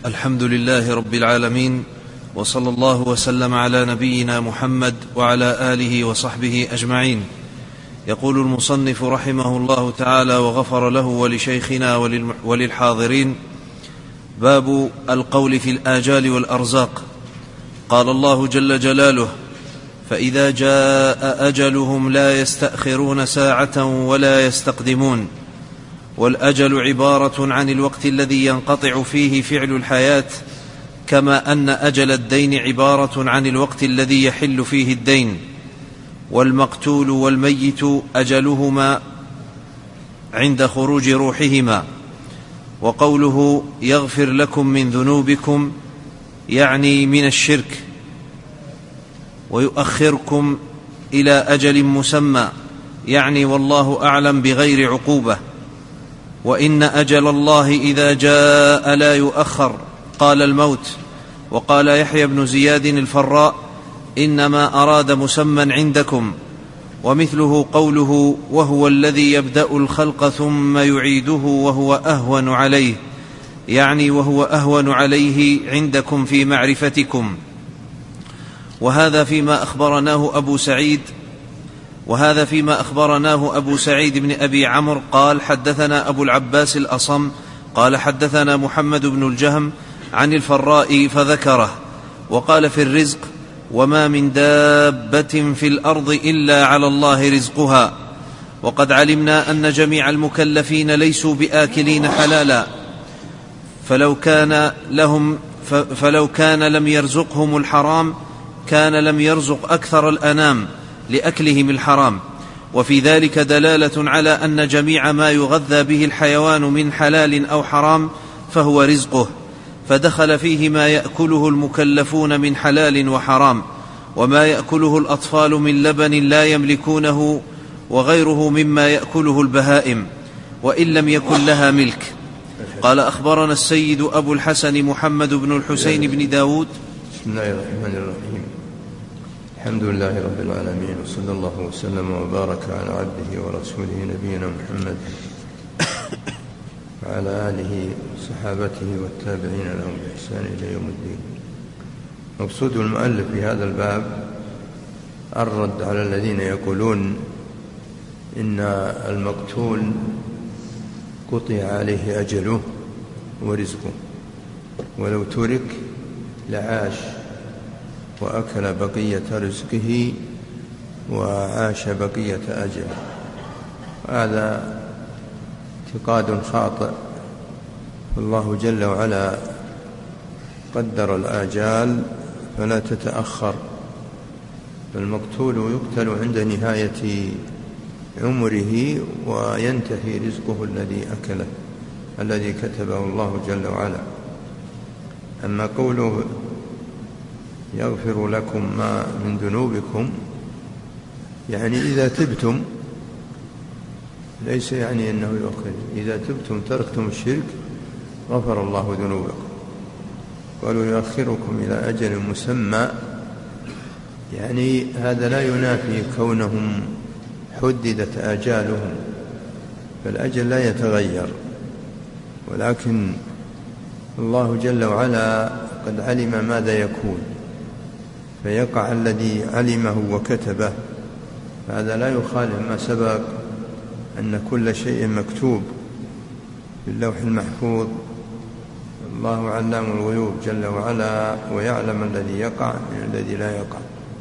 الحمد لله رب العالمين، وصلى الله وسلم على نبينا محمد وعلى آله وصحبه أجمعين. يقول المصنف رحمه الله تعالى وغفر له ولشيخنا وللحاضرين: باب القول في الآجال والأرزاق. قال الله جل جلاله: فإذا جاء أجلهم لا يستأخرون ساعة ولا يستقدمون. والأجل عبارة عن الوقت الذي ينقطع فيه فعل الحياة، كما أن أجل الدين عبارة عن الوقت الذي يحل فيه الدين. والمقتول والميت أجلهما عند خروج روحهما. وقوله يغفر لكم من ذنوبكم يعني من الشرك، ويؤخركم إلى أجل مسمى يعني والله أعلم بغير عقوبة. وإن أجل الله إذا جاء لا يؤخر، قال الموت. وقال يحيى بن زياد الفراء: إنما أراد مسمى عندكم. ومثله قوله وهو الذي يبدأ الخلق ثم يعيده وهو أهون عليه، يعني وهو أهون عليه عندكم في معرفتكم. وهذا فيما أخبرناه أبو سعيد بن أبي عمرو قال: حدثنا أبو العباس الأصم قال: حدثنا محمد بن الجهم عن الفراء فذكره. وقال في الرزق: وما من دابة في الأرض إلا على الله رزقها. وقد علمنا أن جميع المكلفين ليسوا بآكلين حلالا، فلو كان لم يرزقهم الحرام كان لم يرزق أكثر الأنام لأكلهم الحرام. وفي ذلك دلالة على أن جميع ما يغذى به الحيوان من حلال أو حرام فهو رزقه، فدخل فيه ما يأكله المكلفون من حلال وحرام، وما يأكله الأطفال من لبن لا يملكونه، وغيره مما يأكله البهائم وإن لم يكن لها ملك. قال: أخبرنا السيد أبو الحسن محمد بن الحسين بن داود. بسم الله الرحمن الرحيم. الحمد لله رب العالمين، وصلى الله وسلم وبارك على عبده ورسوله نبينا محمد وعلى آله وصحابته والتابعين لهم بإحسان إلى يوم الدين. مقصود المؤلف في هذا الباب الرد على الذين يقولون إن المقتول قطع عليه أجله ورزقه، ولو ترك لعاش وأكل بقية رزقه وعاش بقية أجله. هذا اعتقاد خاطئ. الله جل وعلا قدر الآجال فلا تتأخر، فالمقتول يقتل عند نهاية عمره وينتهي رزقه الذي أكله الذي كتبه الله جل وعلا. أما قوله يغفر لكم ما من ذنوبكم يعني إذا تبتم، ليس يعني أنه يؤخر. إذا تبتم تركتم الشرك غفر الله ذنوبكم. قالوا يؤخركم إلى أجل مسمى، يعني هذا لا ينافي كونهم حددت آجالهم، فالأجل لا يتغير، ولكن الله جل وعلا قد علم ماذا يكون فيقع الذي علمه وكتبه. فهذا لا يخالف ما سبق أن كل شيء مكتوب في اللوح المحفوظ. الله علام الغيوب جل وعلا، ويعلم الذي يقع من الذي لا يقع.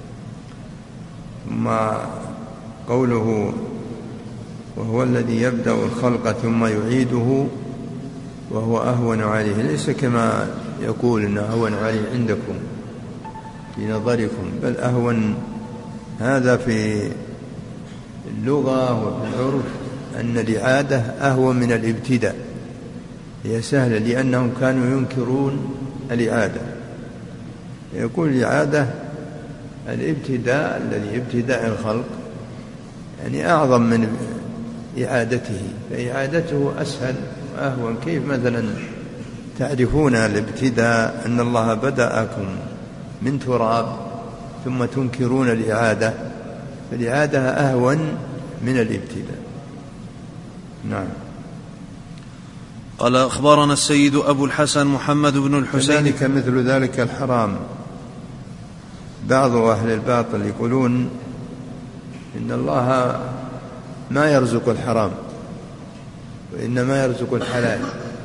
ثم قوله وهو الذي يبدأ الخلق ثم يعيده وهو أهون عليه، ليس كما يقول إنه أهون عليه عندكم في نظركم، بل أهون هذا في اللغة وفي العرف أن الإعادة أهون من الابتداء. هي سهلة لأنهم كانوا ينكرون الإعادة. يقول الإعادة الابتداء الذي ابتداء الخلق يعني أعظم من إعادته، فإعادته أسهل وأهون. كيف مثلا تعرفون الابتداء أن الله بدأكم من تراب ثم تنكرون الإعادة، فالإعادة أهون من الابتداء. نعم. قال أخبرنا السيد أبو الحسن محمد بن الحسين. كذلك مثل ذلك الحرام، بعض أهل الباطل يقولون إن الله ما يرزق الحرام وإنما يرزق الحلال.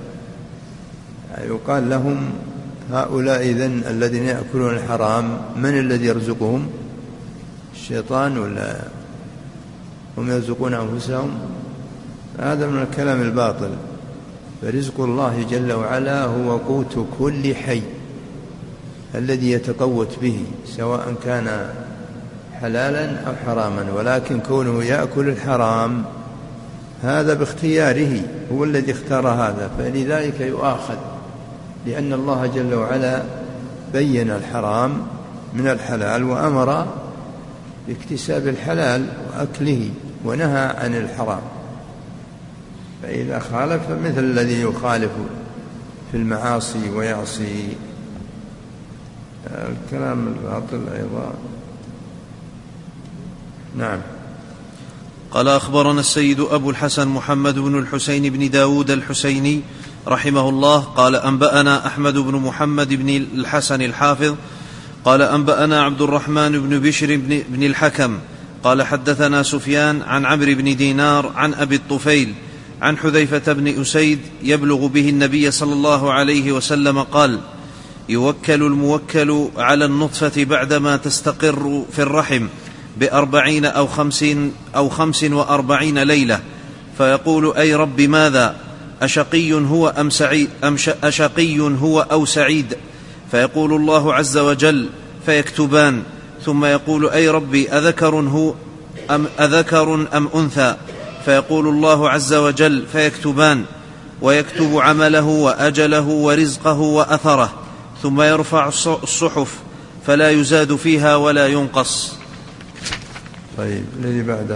يقال لهم هؤلاء إذن الذين يأكلون الحرام من الذي يرزقهم؟ الشيطان ولا هم يرزقون أنفسهم؟ هذا من الكلام الباطل. فرزق الله جل وعلا هو قوت كل حي الذي يتقوت به، سواء كان حلالا أو حراما، ولكن كونه يأكل الحرام هذا باختياره، هو الذي اختار هذا، فلذلك يؤاخذ، لأن الله جل وعلا بين الحرام من الحلال وأمر باكتساب الحلال وأكله ونهى عن الحرام. فإذا خالف مثل الذي يخالف في المعاصي ويعصي. الكلام الباطل أيضا. نعم. قال أخبرنا السيد أبو الحسن محمد بن الحسين بن داود الحسيني رحمه الله قال أنبأنا أحمد بن محمد بن الحسن الحافظ قال أنبأنا عبد الرحمن بن بشر بن الحكم قال حدثنا سفيان عن عمرو بن دينار عن أبي الطفيل عن حذيفة بن أسيد يبلغ به النبي صلى الله عليه وسلم قال: يوكل الموكل على النطفة بعدما تستقر في الرحم 40 أو 45 ليلة، فيقول: أي رب ماذا؟ أشقي هو أو سعيد؟ فيقول الله عز وجل: فيكتبان. ثم يقول: أي ربي أذكر أم أنثى؟ فيقول الله عز وجل: فيكتبان. ويكتب عمله وأجله ورزقه وأثره، ثم يرفع الصحف فلا يزاد فيها ولا ينقص. طيب، الذي بعده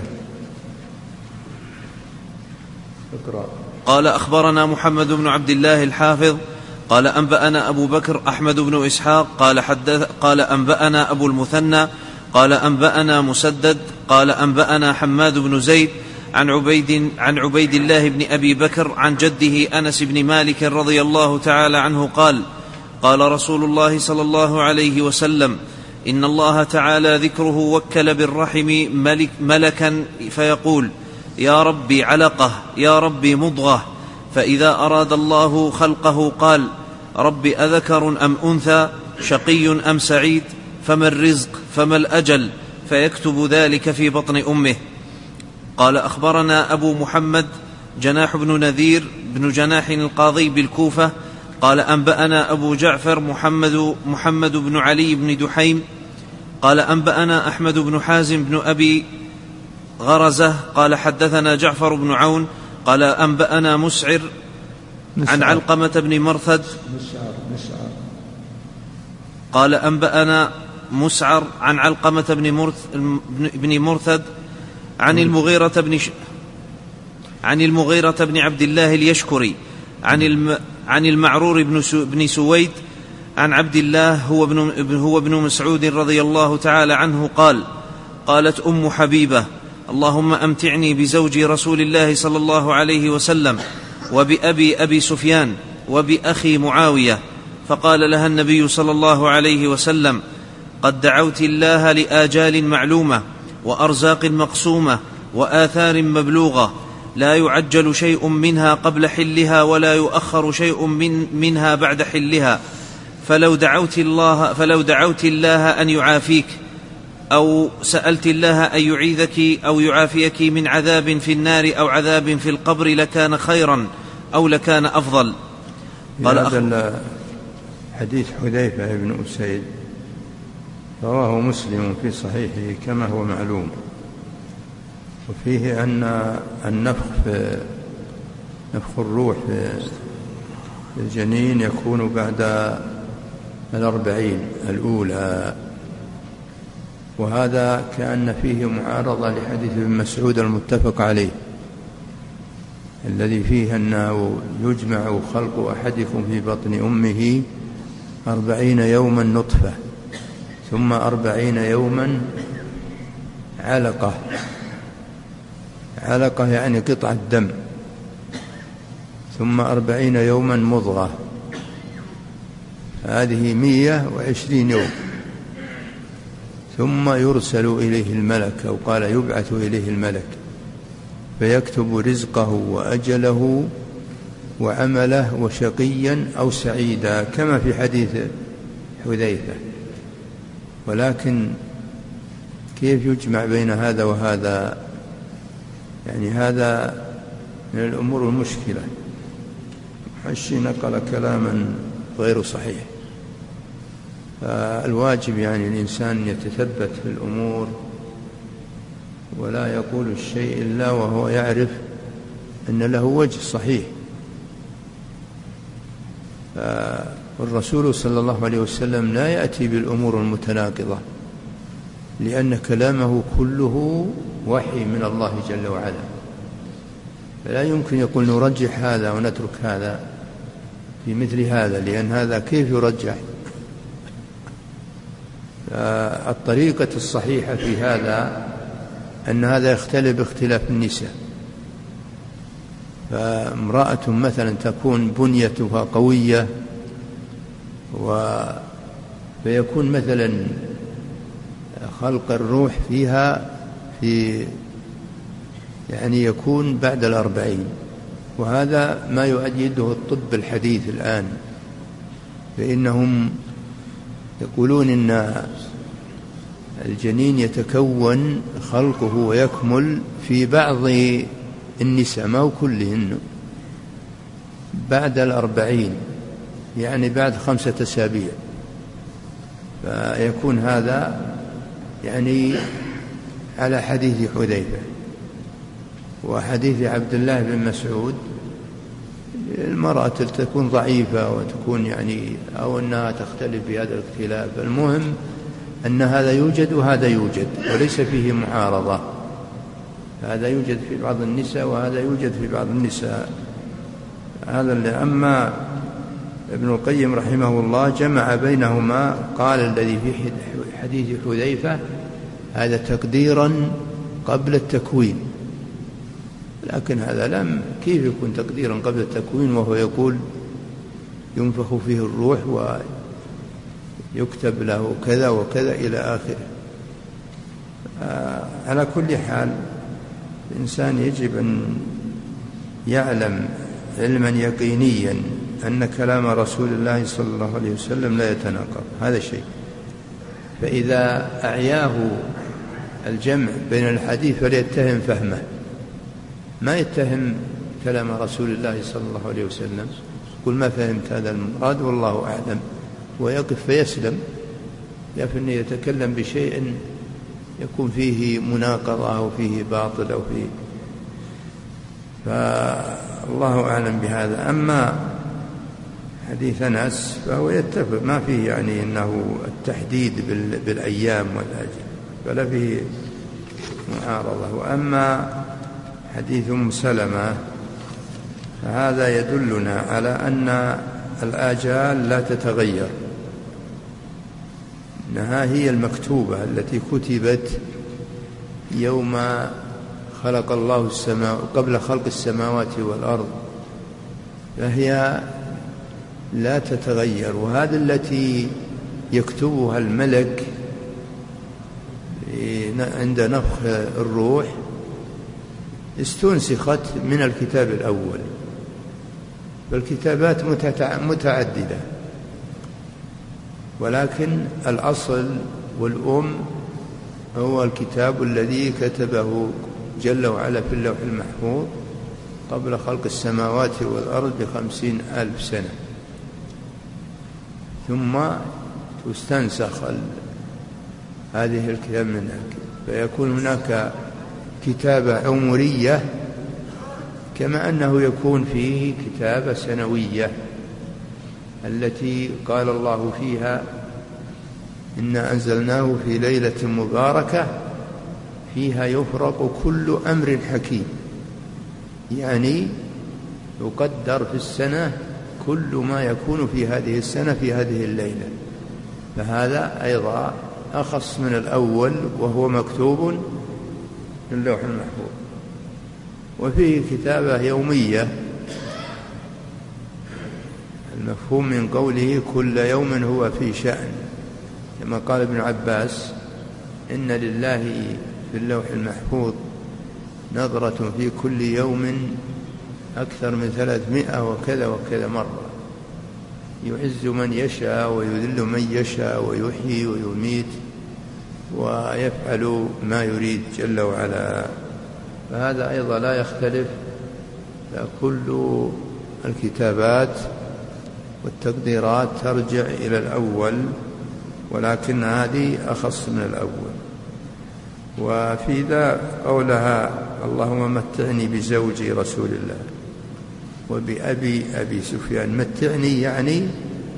اقرأ. قال أخبرنا محمد بن عبد الله الحافظ قال أنبأنا أبو بكر أحمد بن إسحاق قال أنبأنا أبو المثنى قال أنبأنا مسدد قال أنبأنا حماد بن زيد عن عبيد الله بن أبي بكر عن جده أنس بن مالك رضي الله تعالى عنه قال: قال رسول الله صلى الله عليه وسلم: إن الله تعالى ذكره وكل بالرحم ملكا فيقول: يا ربي علقة، يا ربي مضغة. فإذا أراد الله خلقه قال: رب أذكر أم أنثى؟ شقي أم سعيد؟ فما الرزق؟ فما الأجل؟ فيكتب ذلك في بطن أمه. قال أخبرنا أبو محمد جناح بن نذير بن جناح القاضي بالكوفة قال أنبأنا أبو جعفر محمد بن علي بن دحيم قال أنبأنا أحمد بن حازم بن أبي غرزة قال حدثنا جعفر بن عون قال أنبأنا مسعر عن علقمة بن مرثد قال أنبأنا مسعر عن علقمة بن مرثد عن المغيرة بن عبد الله اليشكري عن المعرور بن سويد عن عبد الله هو ابن مسعود رضي الله تعالى عنه قال: قالت أم حبيبة: اللهم أمتعني بزوج رسول الله صلى الله عليه وسلم وبأبي سفيان وبأخي معاوية. فقال لها النبي صلى الله عليه وسلم: قد دعوت الله لآجال معلومة وأرزاق مقسومة وآثار مبلوغة، لا يعجل شيء منها قبل حلها ولا يؤخر شيء منها بعد حلها، فلو دعوت الله أن يعافيك أو سألت الله أن يعيذك أو يعافيك من عذاب في النار أو عذاب في القبر لكان خيرا أو لكان أفضل. قال هذا حديث حذيفة بن أسيد رواه مسلم في صحيحه كما هو معلوم، وفيه أن نفخ الروح في الجنين يكون بعد 40 الأولى، وهذا كأن فيه معارضة لحديث ابن مسعود المتفق عليه الذي فيه أنه يجمع خلق أحدكم في بطن أمه 40 يوما نطفة ثم 40 يوما علقة يعني قطعة دم، ثم 40 يوما مضغة، هذه 120 يوم. ثم يرسل إليه الملك، أو قال يبعث إليه الملك فيكتب رزقه وأجله وعمله وشقيا أو سعيدا، كما في حديث حذيفة. ولكن كيف يجمع بين هذا وهذا؟ يعني هذا من الأمور المشكلة. محشي نقل كلاما غير صحيح. الواجب يعني الإنسان يتثبت في الأمور ولا يقول الشيء إلا وهو يعرف أن له وجه صحيح. والرسول صلى الله عليه وسلم لا يأتي بالأمور المتناقضة، لأن كلامه كله وحي من الله جل وعلا، فلا يمكن يقول نرجح هذا ونترك هذا في مثل هذا، لأن هذا كيف يرجح؟ الطريقة الصحيحة في هذا أن هذا يختلف باختلاف النساء. فامرأة مثلا تكون بنيتها قوية فيكون مثلا خلق الروح فيها يعني يكون بعد 40، وهذا ما يؤيده الطب الحديث الآن، فإنهم يقولون إن الجنين يتكون خلقه ويكمل في بعض النساء، ما هو كلهن، بعد 40، يعني بعد 5 أسابيع. فيكون هذا يعني على حديث حذيفة وحديث عبد الله بن مسعود. المرأة تكون ضعيفة وتكون يعني أو أنها تختلف بهذا الاختلاف، المهم أن هذا يوجد وهذا يوجد وليس فيه معارضة، هذا يوجد في بعض النساء وهذا يوجد في بعض النساء. هذا اللي أما ابن القيم رحمه الله جمع بينهما، قال الذي في حديث حذيفة هذا تقديرا قبل التكوين، لكن هذا لم كيف يكون تقديرا قبل التكوين وهو يقول ينفخ فيه الروح ويكتب له كذا وكذا إلى آخره. على كل حال الإنسان يجب أن يعلم علما يقينيا أن كلام رسول الله صلى الله عليه وسلم لا يتناقض، هذا شيء. فإذا أعياه الجمع بين الحديث فليتهم فهمه، ما يتهم كلام رسول الله صلى الله عليه وسلم، يقول ما فهمت هذا المراد والله أعلم، ويقف فيسلم، لكن يتكلم بشيء يكون فيه مناقضة أو فيه باطل أو فيه، فالله أعلم بهذا. أما حديث أنس فهو يتفق، ما فيه يعني أنه التحديد بالأيام والأجل، ولا فيه معارضة. وأما حديث أم سلمة فهذا يدلنا على أن الآجال لا تتغير، إنها هي المكتوبة التي كتبت يوم خلق الله السماء قبل خلق السماوات والأرض، فهي لا تتغير. وهذه التي يكتبها الملك عند نفخ الروح استنسخت من الكتاب الأول، فالكتابات متعددة، ولكن الأصل والأم هو الكتاب الذي كتبه جل وعلا في اللوح المحفوظ قبل خلق السماوات والأرض ب50,000 سنة، ثم تستنسخ هذه الكتاب منها، فيكون هناك كتابة عمرية كما أنه يكون فيه كتابة سنوية التي قال الله فيها إنا أنزلناه في ليلة مباركة فيها يفرق كل أمر حكيم، يعني يقدر في السنة كل ما يكون في هذه السنة في هذه الليلة، فهذا أيضا أخص من الأول وهو مكتوب في اللوح المحفوظ. وفيه كتابة يومية المفهوم من قوله كل يوم هو في شأن، كما قال ابن عباس إن لله في اللوح المحفوظ نظرة في كل يوم أكثر من 300 وكذا وكذا مرة، يعز من يشاء ويذل من يشاء ويحيي ويميت ويفعل ما يريد جل وعلا. فهذا أيضا لا يختلف، فكل الكتابات والتقديرات ترجع إلى الأول، ولكن هذه أخص من الأول. وفي ذا قولها اللهم متعني بزوجي رسول الله وبأبي سفيان، متعني يعني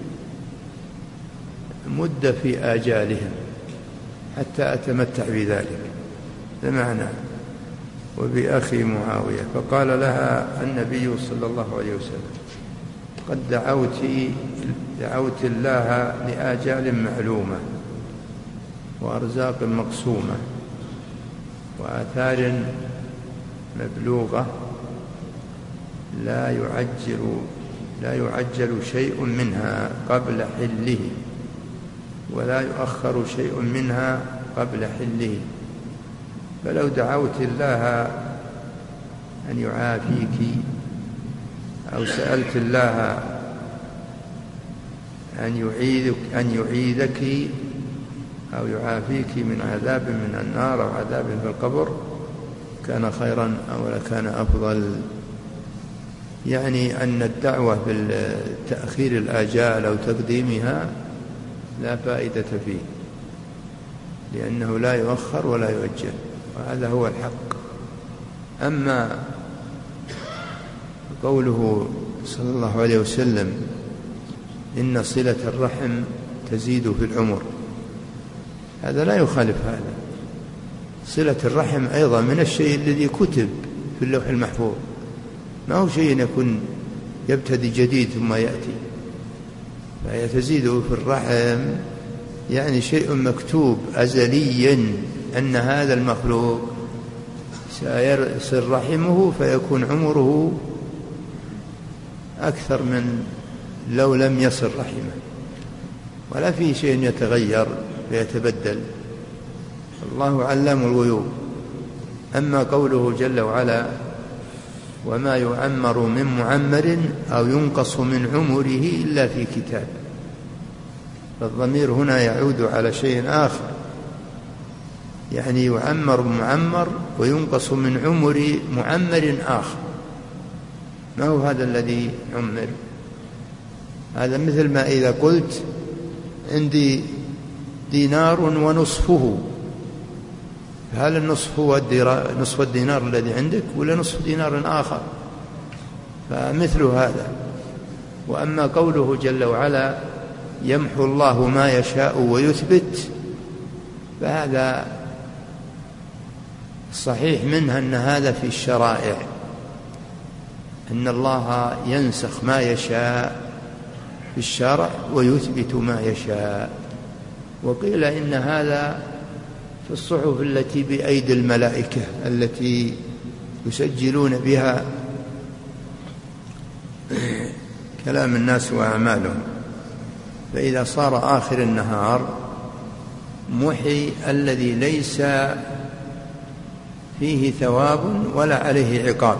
مد في آجالهم حتى أتمتع بذلك، هذا معنى. وبأخي معاوية، فقال لها النبي صلى الله عليه وسلم قد دعوت الله لآجال معلومة وأرزاق مقسومة وآثار مبلوغة لا يعجل شيء منها قبل حله ولا يؤخر شيء منها قبل حله. فلو دعوت الله أن يعافيك أو سألت الله أن يعيذك أو يعافيك من عذاب من النار أو عذاب في القبر كان خيرا أو لكان أفضل. يعني أن الدعوة بالتأخير الآجال أو تقديمها لا فائدة فيه، لأنه لا يؤخر ولا يؤجل، وهذا هو الحق. أما قوله صلى الله عليه وسلم إن صلة الرحم تزيد في العمر، هذا لا يخالف هذا. صلة الرحم أيضا من الشيء الذي كتب في اللوح المحفوظ، ما هو شيء يكون يبتدي جديد ثم يأتي، فهي تزيد في الرحم، يعني شيء مكتوب أزليا أن هذا المخلوق سيصل رحمه فيكون عمره أكثر من لو لم يصل رحمه، ولا في شيء يتغير ويتبدل، الله علام الغيوب. أما قوله جل وعلا وما يعمر من معمر أو ينقص من عمره إلا في كتاب، فالضمير هنا يعود على شيء آخر، يعني يعمر معمر وينقص من عمر معمر آخر. ما هو هذا الذي عمر؟ هذا مثل ما إذا قلت عندي دينار ونصفه، هل النصف هو نصف الدينار الذي عندك ولا نصف دينار آخر؟ فمثل هذا. وأما قوله جل وعلا يمحو الله ما يشاء ويثبت، فهذا صحيح منها أن هذا في الشرائع، أن الله ينسخ ما يشاء في الشرع ويثبت ما يشاء. وقيل إن هذا في الصحف التي بأيدي الملائكة التي يسجلون بها كلام الناس وأعمالهم، فإذا صار آخر النهار محي الذي ليس فيه ثواب ولا عليه عقاب،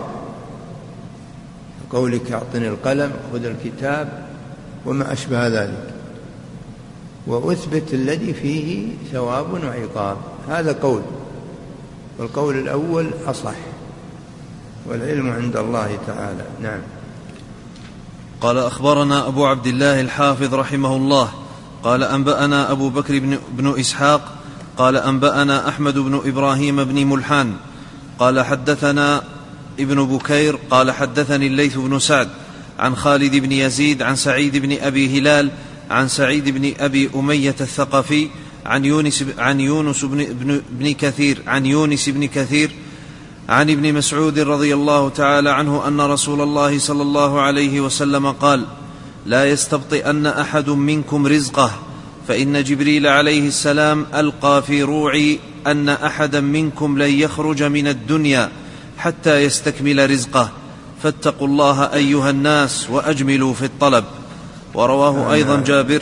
قولك أعطني القلم خذ الكتاب وما أشبه ذلك، وأثبت الذي فيه ثواب وعقاب. هذا قول، والقول الأول أصح، والعلم عند الله تعالى. نعم. قال أخبرنا أبو عبد الله الحافظ رحمه الله قال أنبأنا أبو بكر بن إسحاق قال أنبأنا أحمد بن إبراهيم بن ملحان قال حدثنا ابن بكير قال حدثني الليث بن سعد عن خالد بن يزيد عن سعيد بن أبي هلال عن سعيد بن أبي أمية الثقفي عن يونس بن كثير عن ابن مسعود رضي الله تعالى عنه أن رسول الله صلى الله عليه وسلم قال لا يستبطئن أحد منكم رزقه، فإن جبريل عليه السلام ألقى في روعي أن أحدا منكم لن يخرج من الدنيا حتى يستكمل رزقه، فاتقوا الله أيها الناس وأجملوا في الطلب. ورواه أيضا جابر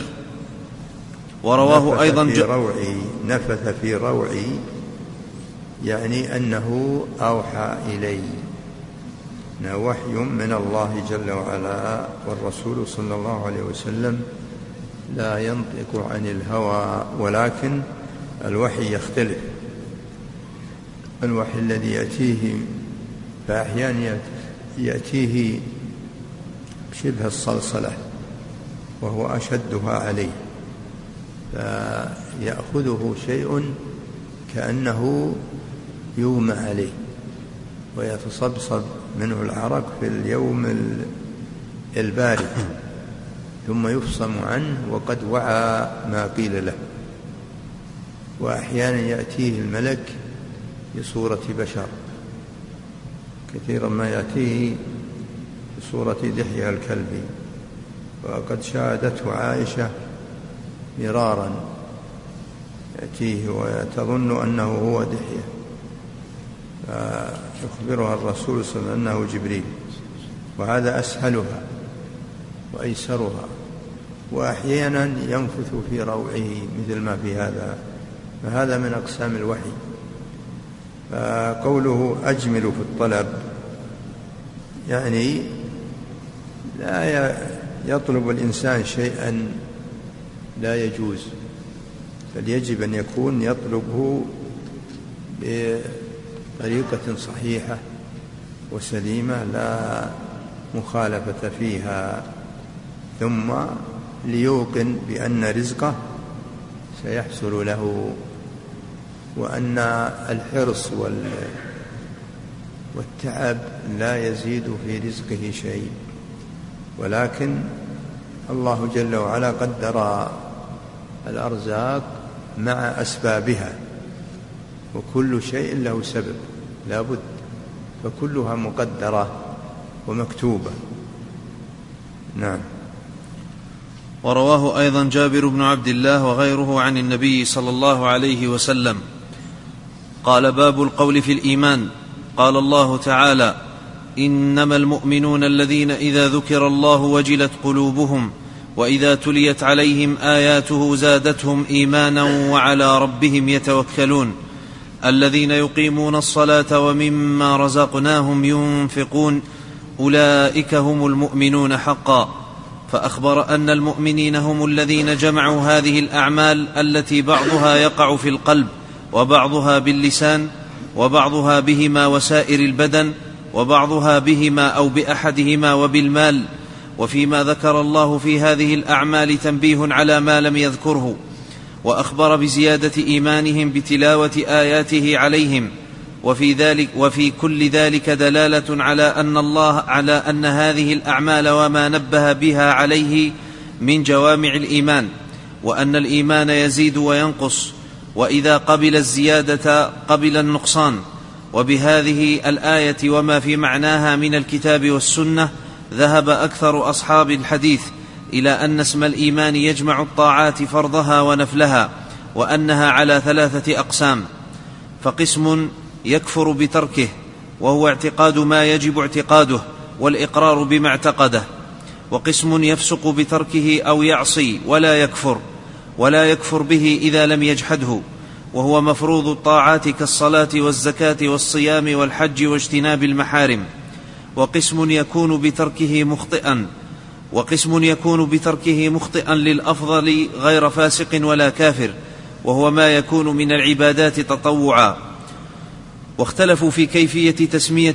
نفث في روعي يعني أنه أوحى إلي، وحي من الله جل وعلا، والرسول صلى الله عليه وسلم لا ينطق عن الهوى، ولكن الوحي يختلف. الوحي الذي يأتيه فأحيانا يأتيه شبه الصلصلة وهو أشدها عليه، فيأخذه شيء كأنه يومى عليه ويتصبصب منه العرق في اليوم البارد، ثم يفصم عنه وقد وعى ما قيل له. وأحيانا يأتيه الملك بصورة بشر، كثيرا ما يأتيه بصورة دحية الكلبي، وقد شاهدته عائشة مرارا يأتيه وتظن أنه هو دحية، فيخبرها الرسول صلى الله عليه وسلم أنه جبريل، وهذا أسهلها وأيسرها. وأحيانا ينفث في روعه مثل ما في هذا، فهذا من أقسام الوحي. فقوله أجمل في الطلب يعني لا يطلب الإنسان شيئا لا يجوز، بل يجب أن يكون يطلبه بطريقة صحيحة وسليمة لا مخالفة فيها، ثم ليوقن بأن رزقه سيحصل له، وأن الحرص والتعب لا يزيد في رزقه شيء، ولكن الله جل وعلا قدر الأرزاق مع أسبابها، وكل شيء له سبب لا بد، فكلها مقدرة ومكتوبة. نعم. ورواه أيضا جابر بن عبد الله وغيره عن النبي صلى الله عليه وسلم قال: باب القول في الإيمان. قال الله تعالى: إنما المؤمنون الذين إذا ذكر الله وجلت قلوبهم وإذا تليت عليهم آياته زادتهم إيمانا وعلى ربهم يتوكلون الذين يقيمون الصلاة ومما رزقناهم ينفقون أولئك هم المؤمنون حقا. فأخبر أن المؤمنين هم الذين جمعوا هذه الأعمال التي بعضها يقع في القلب وبعضها باللسان وبعضها بهما وسائر البدن وبعضها بهما أو بأحدهما وبالمال. وفيما ذكر الله في هذه الأعمال تنبيه على ما لم يذكره، وأخبر بزيادة إيمانهم بتلاوة آياته عليهم، وفي كل ذلك دلالة على أن هذه الأعمال وما نبه بها عليه من جوامع الإيمان، وأن الإيمان يزيد وينقص، وإذا قبل الزيادة قبل النقصان. وبهذه الآية وما في معناها من الكتاب والسنة ذهب أكثر أصحاب الحديث إلى أن اسم الإيمان يجمع الطاعات فرضها ونفلها، وأنها على 3 أقسام: فقسم يكفر بتركه وهو اعتقاد ما يجب اعتقاده والإقرار بما اعتقده، وقسم يفسق بتركه أو يعصي ولا يكفر به إذا لم يجحده، وهو مفروض الطاعات كالصلاة والزكاة والصيام والحج واجتناب المحارم. وقسم يكون بتركه مخطئا للأفضل غير فاسق ولا كافر، وهو ما يكون من العبادات تطوعا. واختلفوا في كيفية تسمية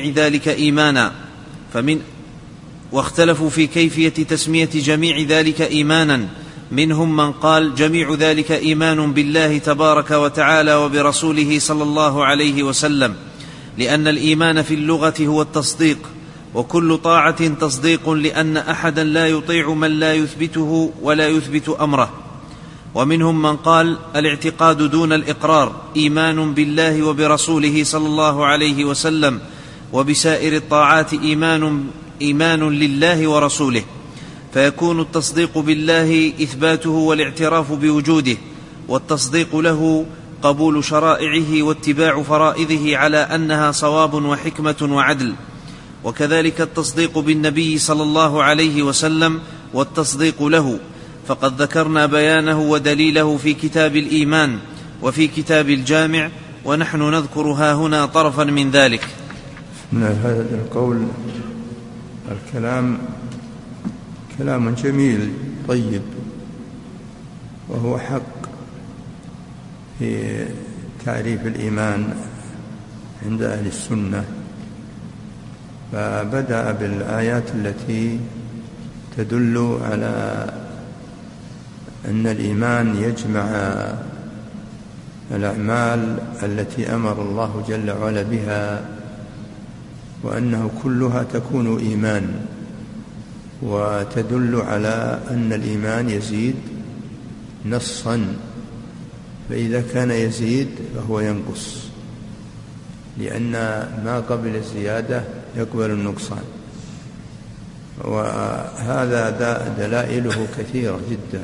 جميع ذلك إيمانا، منهم من قال: جميع ذلك إيمان بالله تبارك وتعالى وبرسوله صلى الله عليه وسلم، لأن الإيمان في اللغة هو التصديق، وكل طاعة تصديق، لأن أحدا لا يطيع من لا يثبته ولا يثبت أمره. ومنهم من قال: الاعتقاد دون الإقرار إيمان بالله وبرسوله صلى الله عليه وسلم، وبسائر الطاعات إيمان لله ورسوله، فيكون التصديق بالله إثباته والاعتراف بوجوده، والتصديق له قبول شرائعه واتباع فرائضه على أنها صواب وحكمة وعدل. وكذلك التصديق بالنبي صلى الله عليه وسلم والتصديق له، فقد ذكرنا بيانه ودليله في كتاب الإيمان وفي كتاب الجامع، ونحن نذكر هنا طرفا من ذلك. من هذا القول الكلام كلام جميل طيب، وهو حق في تعريف الإيمان عند أهل السنة. فبدأ بالآيات التي تدل على أن الإيمان يجمع الأعمال التي أمر الله جل وعلا بها، وأنه كلها تكون إيمان، وتدل على أن الإيمان يزيد نصا، فإذا كان يزيد فهو ينقص، لأن ما قبل الزيادة يقبل النقصان، وهذا دلائله كثيرة جدا.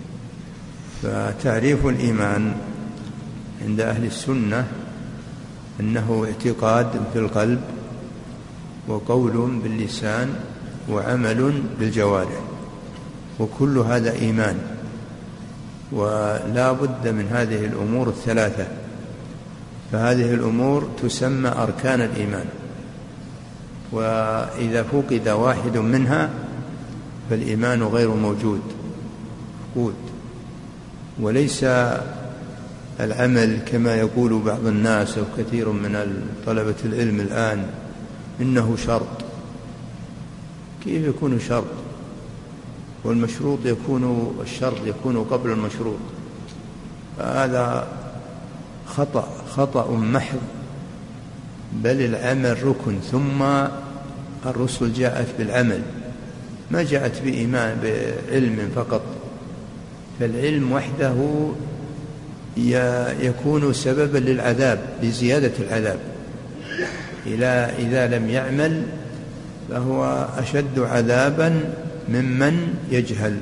فتعريف الإيمان عند أهل السنة أنه اعتقاد في القلب، وقول باللسان، وعمل بالجوارح، وكل هذا إيمان، ولا بد من هذه الأمور الثلاثة. فهذه الأمور تسمى أركان الإيمان، وإذا فقد واحد منها فالإيمان غير موجود مفقود. وليس العمل كما يقول بعض الناس أو كثير من طلبة العلم الآن إنه شرط. كيف يكون شرط؟ والمشروط الشرط يكون قبل المشروط. فهذا خطأ محض، بل العمل ركن، ثم الرسل جاءت بالعمل، ما جاءت بإيمان بعلم فقط. فالعلم وحده يكون سببا للعذاب، لزيادة العذاب. إذا لم يعمل فهو أشد عذابا ممن يجهل.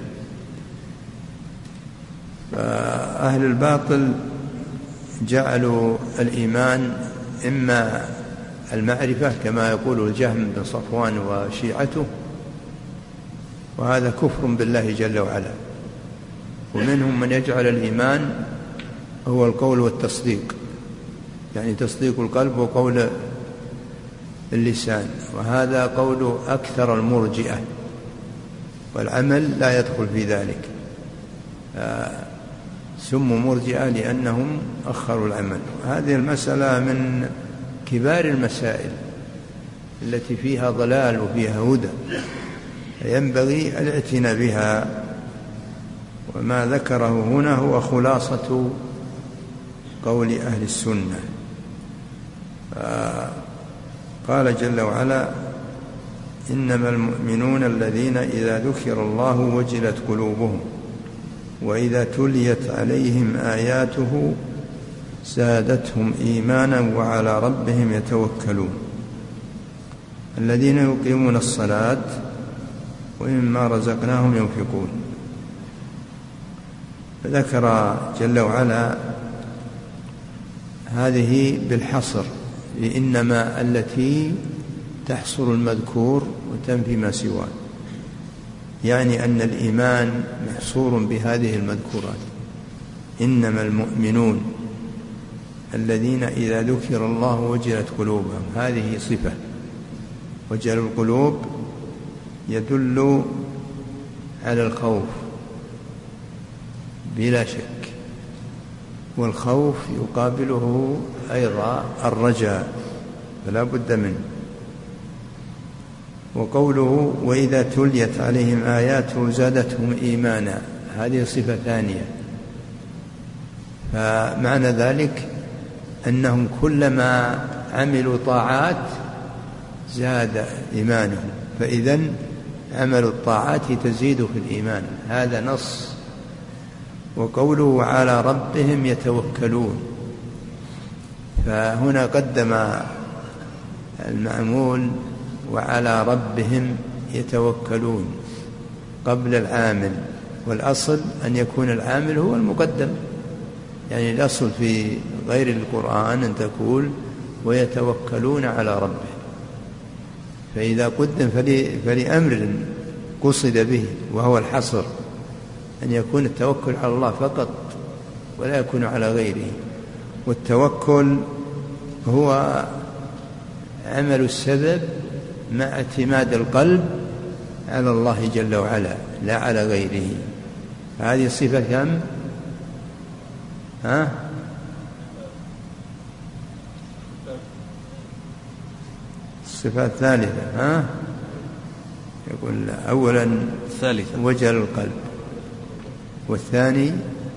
فأهل الباطل جعلوا الإيمان إما المعرفة كما يقول الجهم بن صفوان وشيعته، وهذا كفر بالله جل وعلا. ومنهم من يجعل الإيمان هو القول والتصديق، يعني تصديق القلب وقول اللسان، وهذا قول أكثر المرجئة، والعمل لا يدخل في ذلك. سموا مرجئة لأنهم أخروا العمل. هذه المسألة من كبار المسائل التي فيها ضلال وفيها هدى، ينبغي الاعتناء بها. وما ذكره هنا هو خلاصة قول أهل السنة. قال جل وعلا: إنما المؤمنون الذين إذا ذكر الله وجلت قلوبهم وإذا تليت عليهم آياته زادتهم إيمانا وعلى ربهم يتوكلون الذين يقيمون الصلاة ومما رزقناهم ينفقون. فذكر جل وعلا هذه بالحصر، لإنما التي تحصر المذكور وتنفي ما سواه، يعني أن الإيمان محصور بهذه المذكورات. إنما المؤمنون الذين إذا ذكر الله وجلت قلوبهم، هذه صفة. وجل القلوب يدل على الخوف بلا شك، والخوف يقابله أيضا الرجاء، فلا بد منه. وقوله وإذا تليت عليهم آياته زادتهم إيمانا، هذه صفة ثانية. فمعنى ذلك أنهم كلما عملوا طاعات زاد إيمانهم، فإذن عمل الطاعات تزيد في الإيمان، هذا نص. وقوله على ربهم يتوكلون، فهنا قدم المعمول وعلى ربهم يتوكلون قبل العامل، والأصل أن يكون العامل هو المقدم. يعني الأصل في غير القرآن أن تقول ويتوكلون على ربهم، فإذا قدم فلأمر قصد به، وهو الحصر، أن يكون التوكل على الله فقط ولا يكون على غيره. والتوكل هو عمل السبب مع اعتماد القلب على الله جل وعلا لا على غيره. هذه صفة كم؟ الصفة الثالثة. يقول أولا وجل القلب، والثاني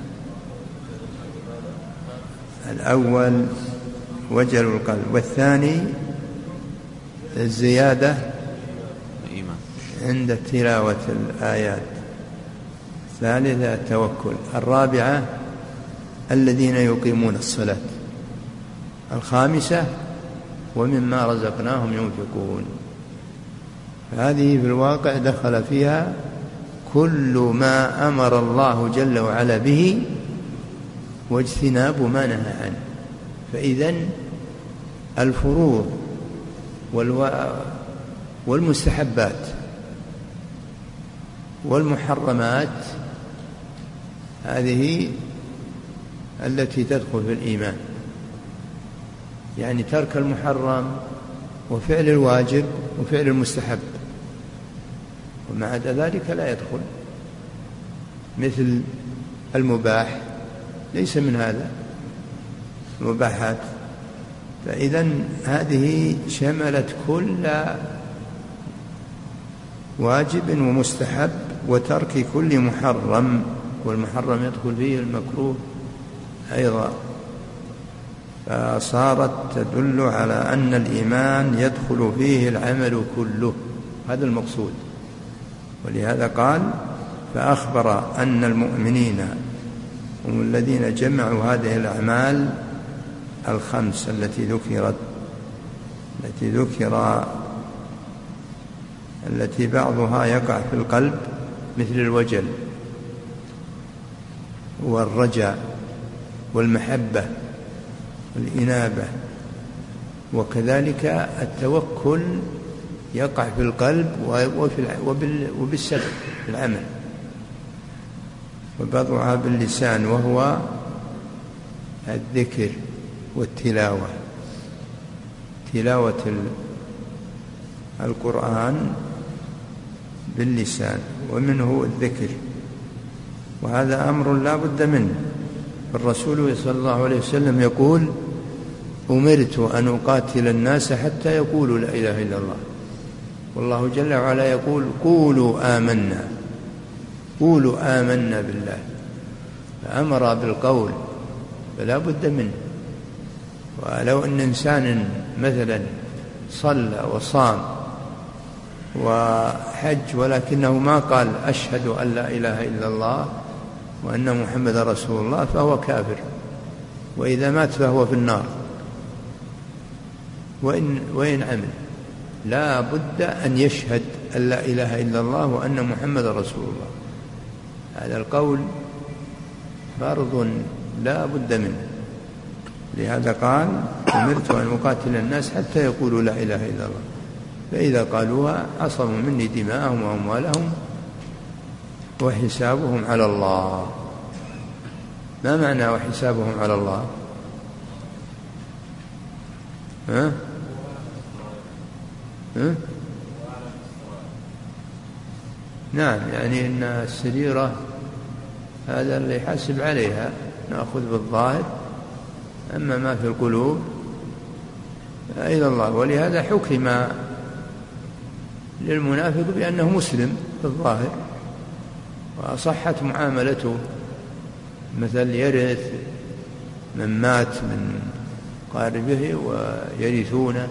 الأول وجل القلب، والثاني الزيادة عند تلاوة الآيات، الثالثة التوكل، الرابعة الذين يقيمون الصلاة، الخامسة ومما رزقناهم ينفقون. هذه في الواقع دخل فيها كل ما أمر الله جل وعلا به واجتناب ما نهى عنه. فإذن الفروض والمستحبات والمحرمات هذه التي تدخل في الإيمان، يعني ترك المحرم وفعل الواجب وفعل المستحب، وما عدا ذلك لا يدخل، مثل المباح ليس من هذا المباحات. فإذن هذه شملت كل واجب ومستحب وترك كل محرم، والمحرم يدخل فيه المكروه أيضا. فصارت تدل على أن الإيمان يدخل فيه العمل كله، هذا المقصود. ولهذا قال فأخبر أن المؤمنين هم الذين جمعوا هذه الأعمال الخمس التي بعضها يقع في القلب مثل الوجل والرجاء والمحبة والإنابة، وكذلك التوكل يقع في القلب وبالسبب في العمل، وبعضها باللسان وهو الذكر والتلاوة، تلاوة القرآن باللسان، ومنه الذكر، وهذا أمر لا بد منه. الرسول صلى الله عليه وسلم يقول أمرت أن أقاتل الناس حتى يقولوا لا إله إلا الله، والله جل وعلا يقول قولوا آمنا بالله، فأمر بالقول فلا بد منه. ولو أن إنسان مثلا صلى وصام وحج ولكنه ما قال أشهد أن لا إله إلا الله وأن محمد رسول الله فهو كافر، وإذا مات فهو في النار وإن عمل. لا بد أن يشهد أن لا إله إلا الله وأن محمد رسول الله، هذا القول فرض لا بد منه. لهذا قال أمرت أن أقاتل الناس حتى يقولوا لا إله إلا الله، فإذا قالوها عصموا مني دماءهم وأموالهم وحسابهم على الله. ما معنى وحسابهم على الله؟ نعم، يعني أن السريرة هذا اللي يحاسب عليها، نأخذ بالظاهر، أما ما في القلوب إلى الله. ولهذا حكم للمنافق بأنه مسلم في الظاهر وصحت معاملته، مثل يرث من مات من قاربه ويرثونه،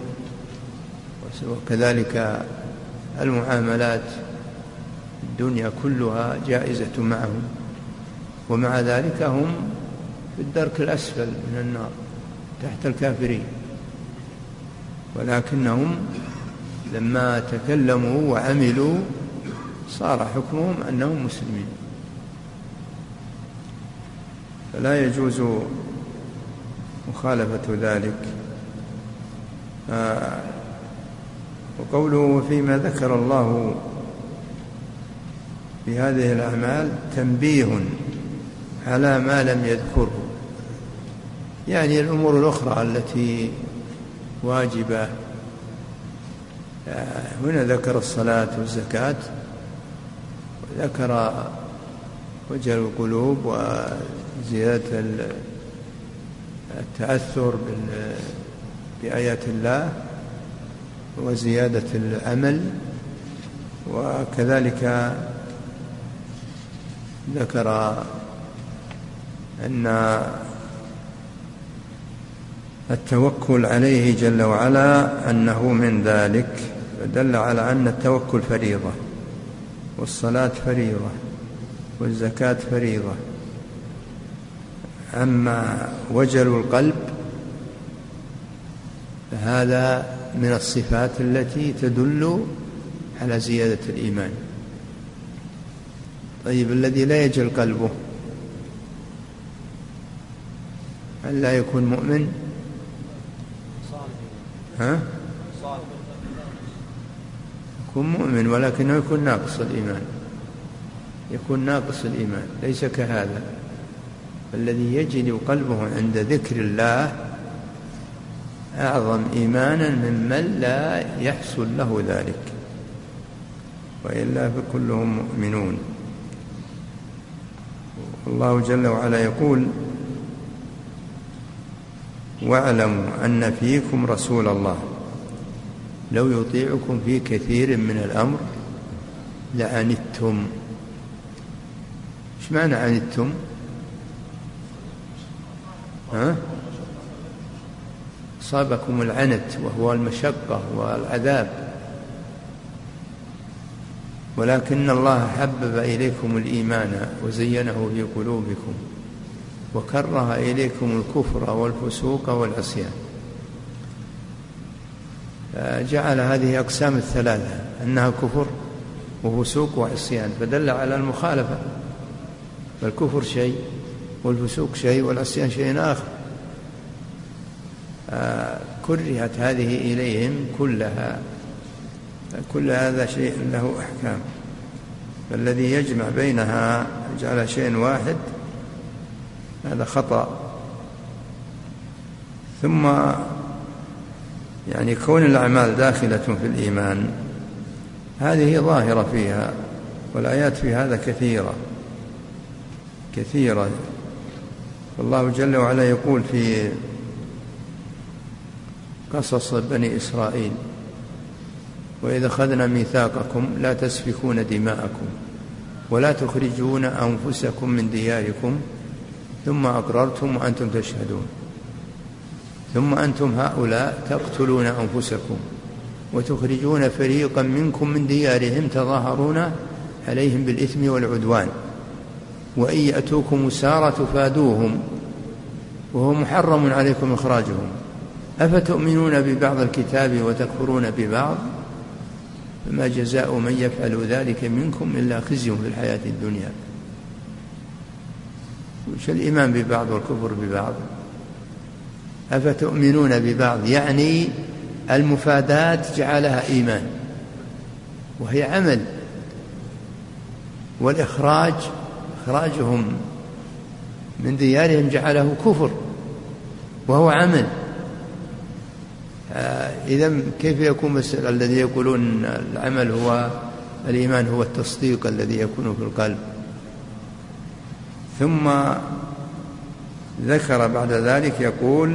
وكذلك المعاملات الدنيا كلها جائزة معهم، ومع ذلك هم في الدرك الأسفل من النار تحت الكافرين، ولكنهم لما تكلموا وعملوا صار حكمهم أنهم مسلمين. فلا يجوز مخالفة ذلك. وقوله فيما ذكر الله بهذه الأعمال تنبيه على ما لم يذكره، يعني الأمور الأخرى التي واجبة. هنا ذكر الصلاة والزكاة، وذكر وجل القلوب وزيادة التأثر بآيات الله وزيادة العمل، وكذلك ذكر أن التوكل عليه جل وعلا أنه من ذلك، فدل على أن التوكل فريضة، والصلاة فريضة، والزكاة فريضة. أما وجل القلب فهذا من الصفات التي تدل على زيادة الإيمان. طيب الذي لا يجل قلبه هل لا يكون مؤمن؟ يكون مؤمن ولكنه يكون ناقص الإيمان، يكون ناقص الإيمان، ليس كهذا. الذي يجل قلبه عند ذكر الله أعظم إيمانا ممن لا يحصل له ذلك، وإلا فكلهم مؤمنون. الله جل وعلا يقول: واعلموا أن فيكم رسول الله لو يطيعكم في كثير من الأمر لعنتم. ايش معنى عنتم؟ أصابكم العنت وهو المشقة والعذاب، ولكن الله حبب إليكم الإيمان وزينه في قلوبكم وكره إليكم الكفر والفسوق والعصيان. جعل هذه أقسام الثلاثة أنها كفر وفسوق وعصيان، فدل على المخالفة، فالكفر شيء والفسوق شيء والعصيان شيء آخر. كرهت هذه إليهم كلها، كل هذا شيء له أحكام، فالذي يجمع بينها جعل شيء واحد هذا خطأ. ثم يعني كون الأعمال داخلة في الإيمان هذه ظاهرة فيها، والآيات في هذا كثيرة. والله جل وعلا يقول في قصص بني إسرائيل: وإذا أخذنا ميثاقكم لا تسفكون دماءكم ولا تخرجون أنفسكم من دياركم ثم أقررتم وأنتم تشهدون، ثم أنتم هؤلاء تقتلون أنفسكم وتخرجون فريقا منكم من ديارهم تظاهرون عليهم بالإثم والعدوان، وإن يأتوكم سارى تفادوهم وهو محرم عليكم إخراجهم، أفتؤمنون ببعض الكتاب وتكفرون ببعض، فما جزاء من يفعل ذلك منكم إلا خزي في الحياة الدنيا. وش الإيمان ببعض والكفر ببعض؟ أفتؤمنون ببعض يعني المفادات جعلها إيمان وهي عمل، والإخراج إخراجهم من ديارهم جعله كفر وهو عمل. إذن كيف يكون مثل الذي يقولون العمل هو الإيمان هو التصديق الذي يكون في القلب؟ ثم ذكر بعد ذلك يقول: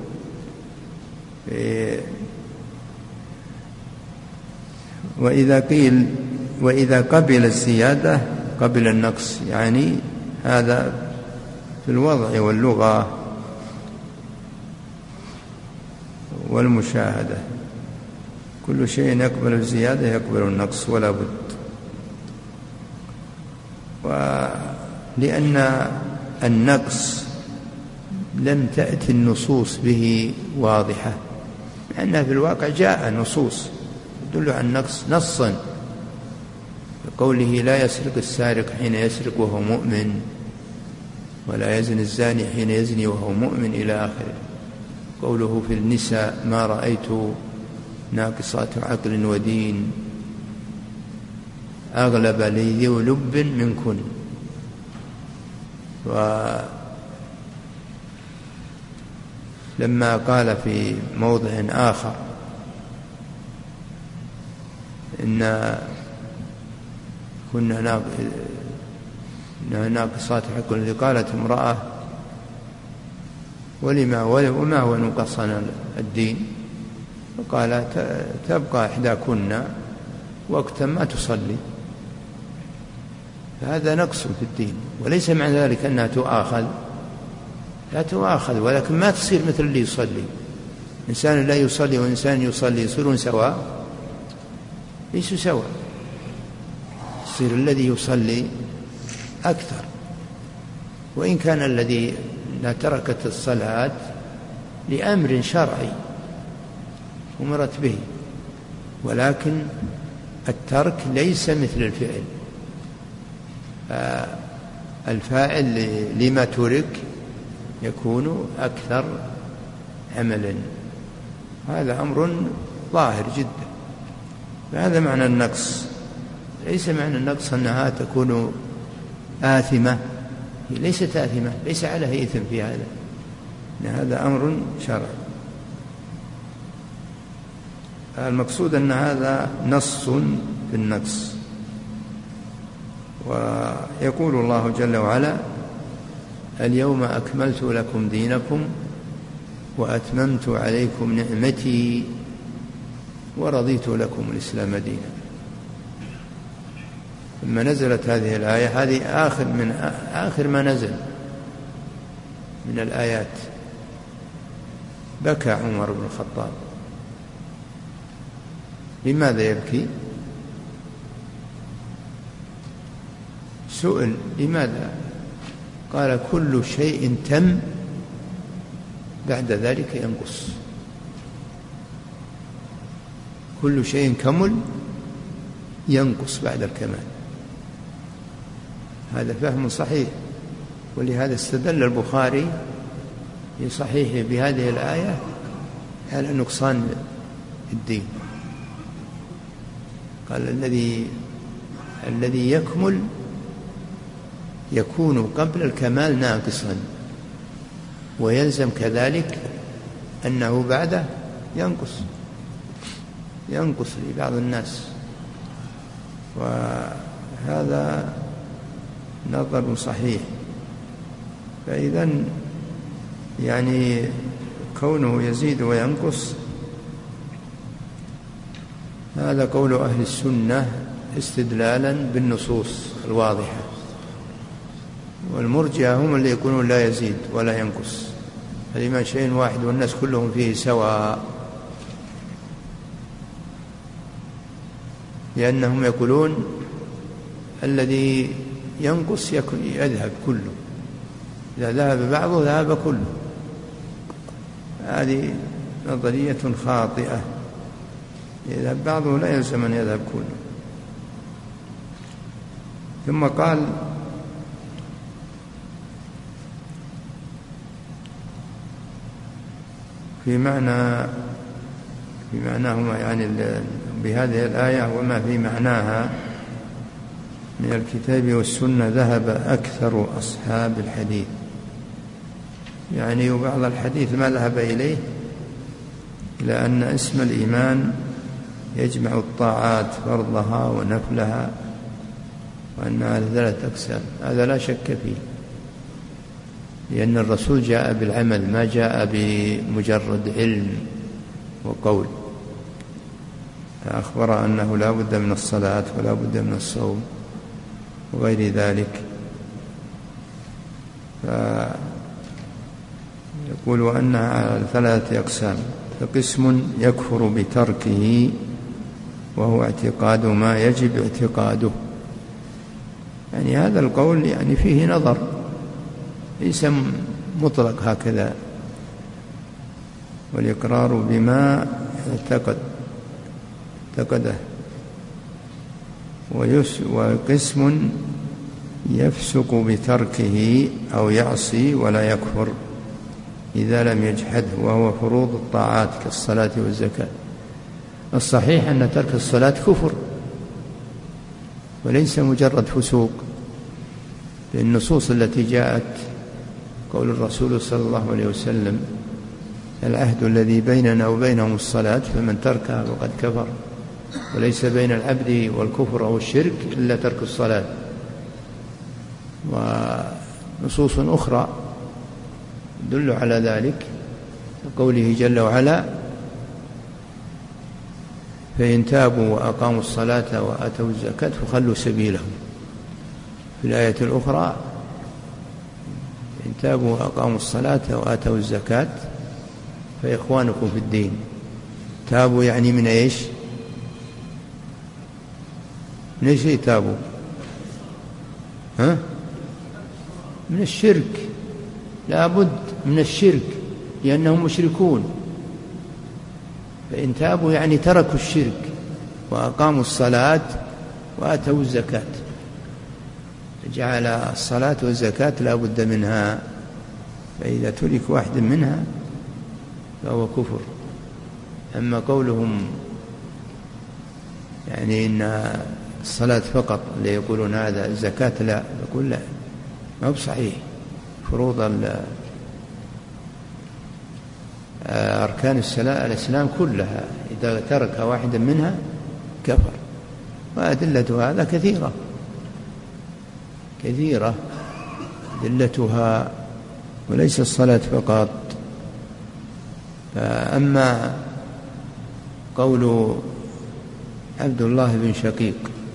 وإذا قبل الزيادة قبل النقص، يعني هذا في الوضع واللغة والمشاهدة، كل شيء يقبل الزيادة يقبل النقص ولا بد. ولأن النقص لم تأتي النصوص به واضحة، لأنها في الواقع جاء نصوص تدل على النقص نصا، قوله: لا يسرق السارق حين يسرق وهو مؤمن، ولا يزني الزاني حين يزني وهو مؤمن، إلى آخره. قوله في النساء: ما رأيت ناقصات عقل ودين. أغلب لي ذو لب منكن. ولما قال في موضع آخر إن كنا ناقصات حق، الذي قالت امرأة وما هو نقصنا الدين؟ فقال تبقى إحداكن وقتا ما تصلي، فهذا نقص في الدين، وليس معنى ذلك أنها لا تؤاخذ، ولكن ما تصير مثل اللي يصلي. إنسان لا يصلي وإنسان يصلي يصيرون سواء؟ ليسوا سواء. يصير الذي يصلي أكثر، وإن كان الذي لا تركت الصلاة لأمر شرعي أمرت به، ولكن الترك ليس مثل الفعل. الفاعل لما ترك يكون أكثر عملا، هذا أمر ظاهر جدا. فهذا معنى النقص. ليس معنى النقص أنها تكون آثمة، هي ليست آثمة، ليس عليها إثم في هذا، إن هذا أمر شرعي. المقصود أن هذا نص في النقص. ويقول الله جل وعلا: اليوم أكملت لكم دينكم وأتممت عليكم نعمتي ورضيت لكم الإسلام دينا. لما نزلت هذه الآية، هذه آخر ما نزل من الآيات، بكى عمر بن الخطاب. لماذا يبكي؟ سئل لماذا؟ قال: كل شيء تم بعد ذلك ينقص. كل شيء كمل ينقص بعد الكمال. هذا فهم صحيح، ولهذا استدل البخاري في صحيحه بهذه الآية على نقصان الدين. قال: الذي يكمل يكون قبل الكمال ناقصا، ويلزم كذلك أنه بعده ينقص لبعض الناس. وهذا نظر صحيح. فإذا يعني كونه يزيد وينقص هذا قول أهل السنة استدلالا بالنصوص الواضحة، والمرجئة هم اللي يقولون لا يزيد ولا ينقص، الإيمان شيء واحد والناس كلهم فيه سواء، لأنهم يقولون الذي ينقص يذهب كله، إذا ذهب بعضه ذهب كله. هذه نظرية خاطئة، يذهب بعضه لا يلزم أن يذهب كله. ثم قال: في معناهما يعني بهذه الآية وما في معناها من الكتاب والسنة ذهب أكثر أصحاب الحديث، يعني وبعض الحديث ما ذهب إليه، إلى أن اسم الإيمان يجمع الطاعات فرضها ونفلها، وأنها 3 أقسام. هذا لا شك فيه، لأن الرسول جاء بالعمل، ما جاء بمجرد علم وقول. فأخبر أنه لا بد من الصلاة ولا بد من الصوم وغير ذلك. فيقول أنها على 3 أقسام. فقسم يكفر بتركه وهو اعتقاد ما يجب اعتقاده، يعني هذا القول يعني فيه نظر، ليس مطلق هكذا، والإقرار بما اعتقده. وقسم يفسق بتركه أو يعصي ولا يكفر إذا لم يجحده، وهو فروض الطاعات كالصلاة والزكاة. الصحيح أن ترك الصلاة كفر، وليس مجرد فسوق. النصوص التي جاءت قول الرسول صلى الله عليه وسلم: العهد الذي بيننا وبينهم الصلاة فمن تركها فقد كفر، وليس بين العبد والكفر أو الشرك إلا ترك الصلاة. ونصوص أخرى تدل على ذلك، قوله جل وعلا: فإن تابوا وأقاموا الصلاة وآتوا الزكاة فخلوا سبيلهم. في الآية الأخرى: إن تابوا وأقاموا الصلاة وآتوا الزكاة فإخوانكم في الدين. تابوا يعني من إيش؟ من إيش تابوا؟ من الشرك، لا بد من الشرك لأنهم مشركون. فإن تابوا يعني تركوا الشرك وأقاموا الصلاة وآتوا الزكاة. جعل الصلاة والزكاة لا بد منها، فإذا ترك واحد منها فهو كفر. أما قولهم يعني إن الصلاة فقط اللي يقولون هذا، الزكاة لا، يقول لا، ما هو صحيح. فروض أركان الإسلام كلها إذا ترك واحدا منها كفر. وأدلة هذا كثيرة كثيرة أدلتها، وليس الصلاة فقط. أما قول عبد الله بن شقيق،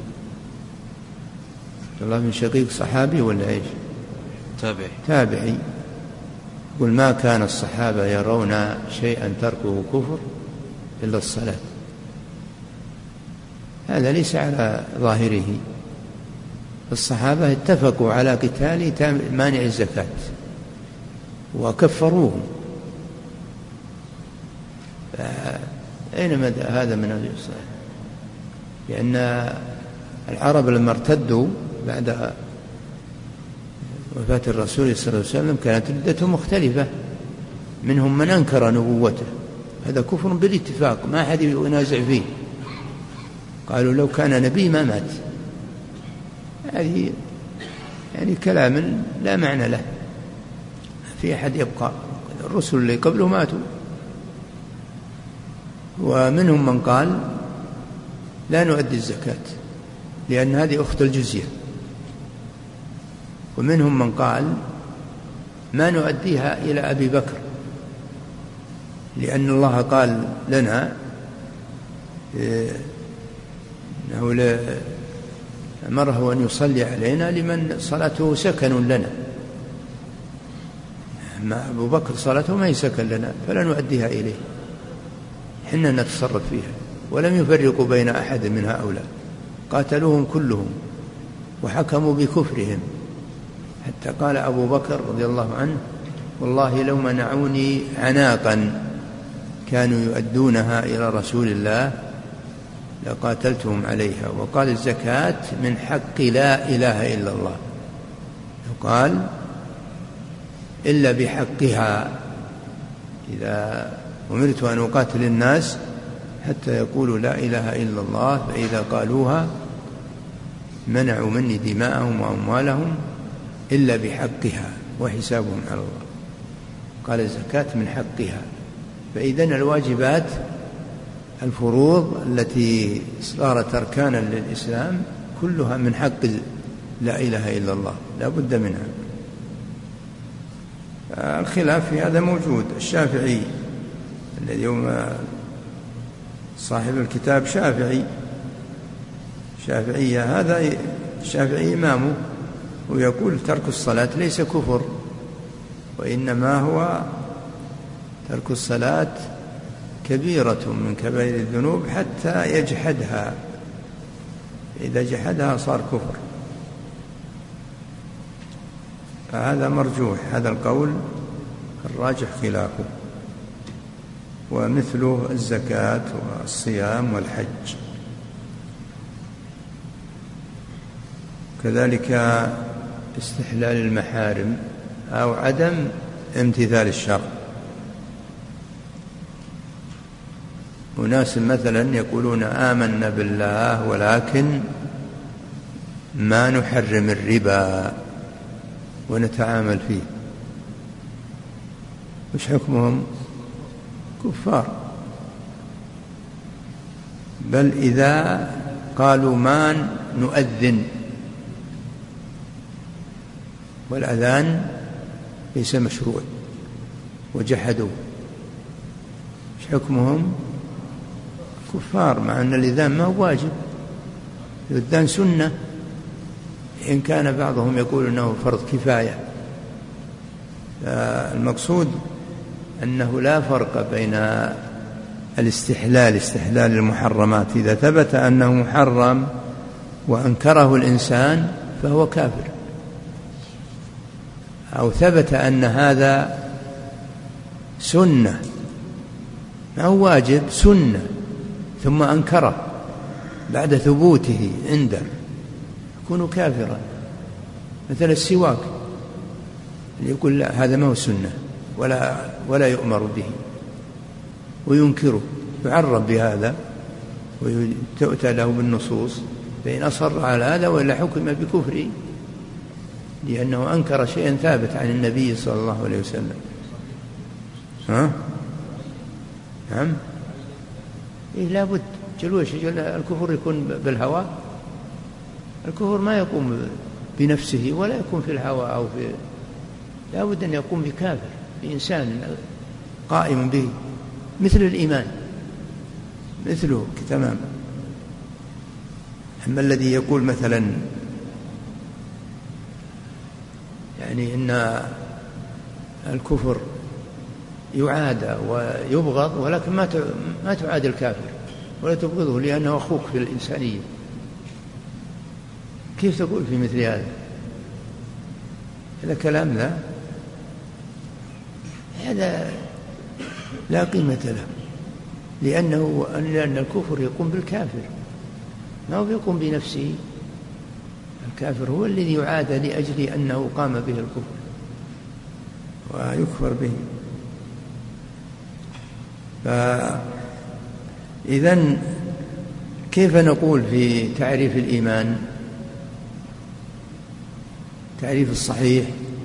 عبد الله بن شقيق صحابي ولا إيش؟ تابعي. يقول: ما كان الصحابة يرون شيئا تركه كفر إلا الصلاة. هذا ليس على ظاهره. الصحابة اتفقوا على قتال مانع الزكاة وكفروهم. أين هذا من الصلاة؟ لأن العرب لما ارتدوا بعد وفاة الرسول صلى الله عليه وسلم كانت ردتهم مختلفة. منهم من أنكر نبوته، هذا كفر بالاتفاق ما أحد ينازع فيه. قالوا: لو كان نبي ما مات. هذه يعني كلام لا معنى له، في أحد يبقى. الرسل اللي قبله ماتوا. ومنهم من قال: لا نؤدي الزكاة لأن هذه أخت الجزية. ومنهم من قال: ما نؤديها إلى أبي بكر لأن الله قال لنا أنه أمره أن يصلي علينا لمن صلاته سكن لنا. أما أبو بكر صلاته ما يسكن لنا فلا نؤديها إليه، حنا نتصرف فيها. ولم يفرقوا بين أحد من هؤلاء، قاتلوهم كلهم وحكموا بكفرهم. حتى قال أبو بكر رضي الله عنه: والله لو منعوني عناقا كانوا يؤدونها إلى رسول الله لقاتلتهم عليها. وقال: الزكاة من حق لا إله إلا الله، يقال إلا بحقها. إذا أمرت أن أقاتل الناس حتى يقولوا لا إله إلا الله، فإذا قالوها منعوا مني دماءهم وأموالهم إلا بحقها وحسابهم على الله. قال: الزكاة من حقها. فإذن الواجبات الفروض التي صارت أركانا للإسلام كلها من حق لا إله إلا الله، لا بد منها. الخلاف في هذا موجود. الشافعي الذي يوم صاحب الكتاب شافعية، هذا الشافعي إمامه، ويقول: ترك الصلاة ليس كفر، وإنما هو ترك الصلاة كبيرة من كبائر الذنوب حتى يجحدها. إذا جحدها صار كفر. فهذا مرجوح، هذا القول الراجح خلافه. ومثله الزكاة والصيام والحج. كذلك استحلال المحارم أو عدم امتثال الشرع. أناس مثلا يقولون: آمنا بالله ولكن ما نحرم الربا ونتعامل فيه، وش حكمهم؟ كفار. بل إذا قالوا ما نؤذن والأذان ليس مشروع وجحدوا، وش حكمهم؟ كفار، مع أن الإذان ما هو واجب، الإذان سنة، إن كان بعضهم يقول أنه فرض كفاية. المقصود أنه لا فرق بين استحلال المحرمات، إذا ثبت أنه محرم وأنكره الإنسان فهو كافر، أو ثبت أن هذا سنة ما هو واجب، سنة، ثم أنكره بعد ثبوته عنده، يكون كافرا. مثل السواك اللي يقول لا هذا ما هو سنة ولا يؤمر به وينكره، يعرب بهذا وتؤتى له بالنصوص، فإن أصر على هذا وإلا حكم بكفره، لأنه أنكر شيئا ثابت عن النبي صلى الله عليه وسلم. نعم، إيه لابد الكفر يكون بالهوى، الكفر ما يقوم بنفسه ولا يكون في الهوى أو في، لابد أن يقوم بكافر، بإنسان قائم به، مثل الإيمان، مثله تمام. أما الذي يقول مثلا يعني إن الكفر يعاد ويبغض، ولكن ما تعاد الكافر ولا تبغضه لأنه أخوك في الإنسانية، كيف تقول في مثل هذا كلام؟ لا، هذا لا قيمة له، لأن الكفر يقوم بالكافر، ما هو يقوم بنفسه. الكافر هو الذي يعاد لأجل أنه قام به الكفر ويكفر به. فإذن كيف نقول في تعريف الإيمان تعريف الصحيح؟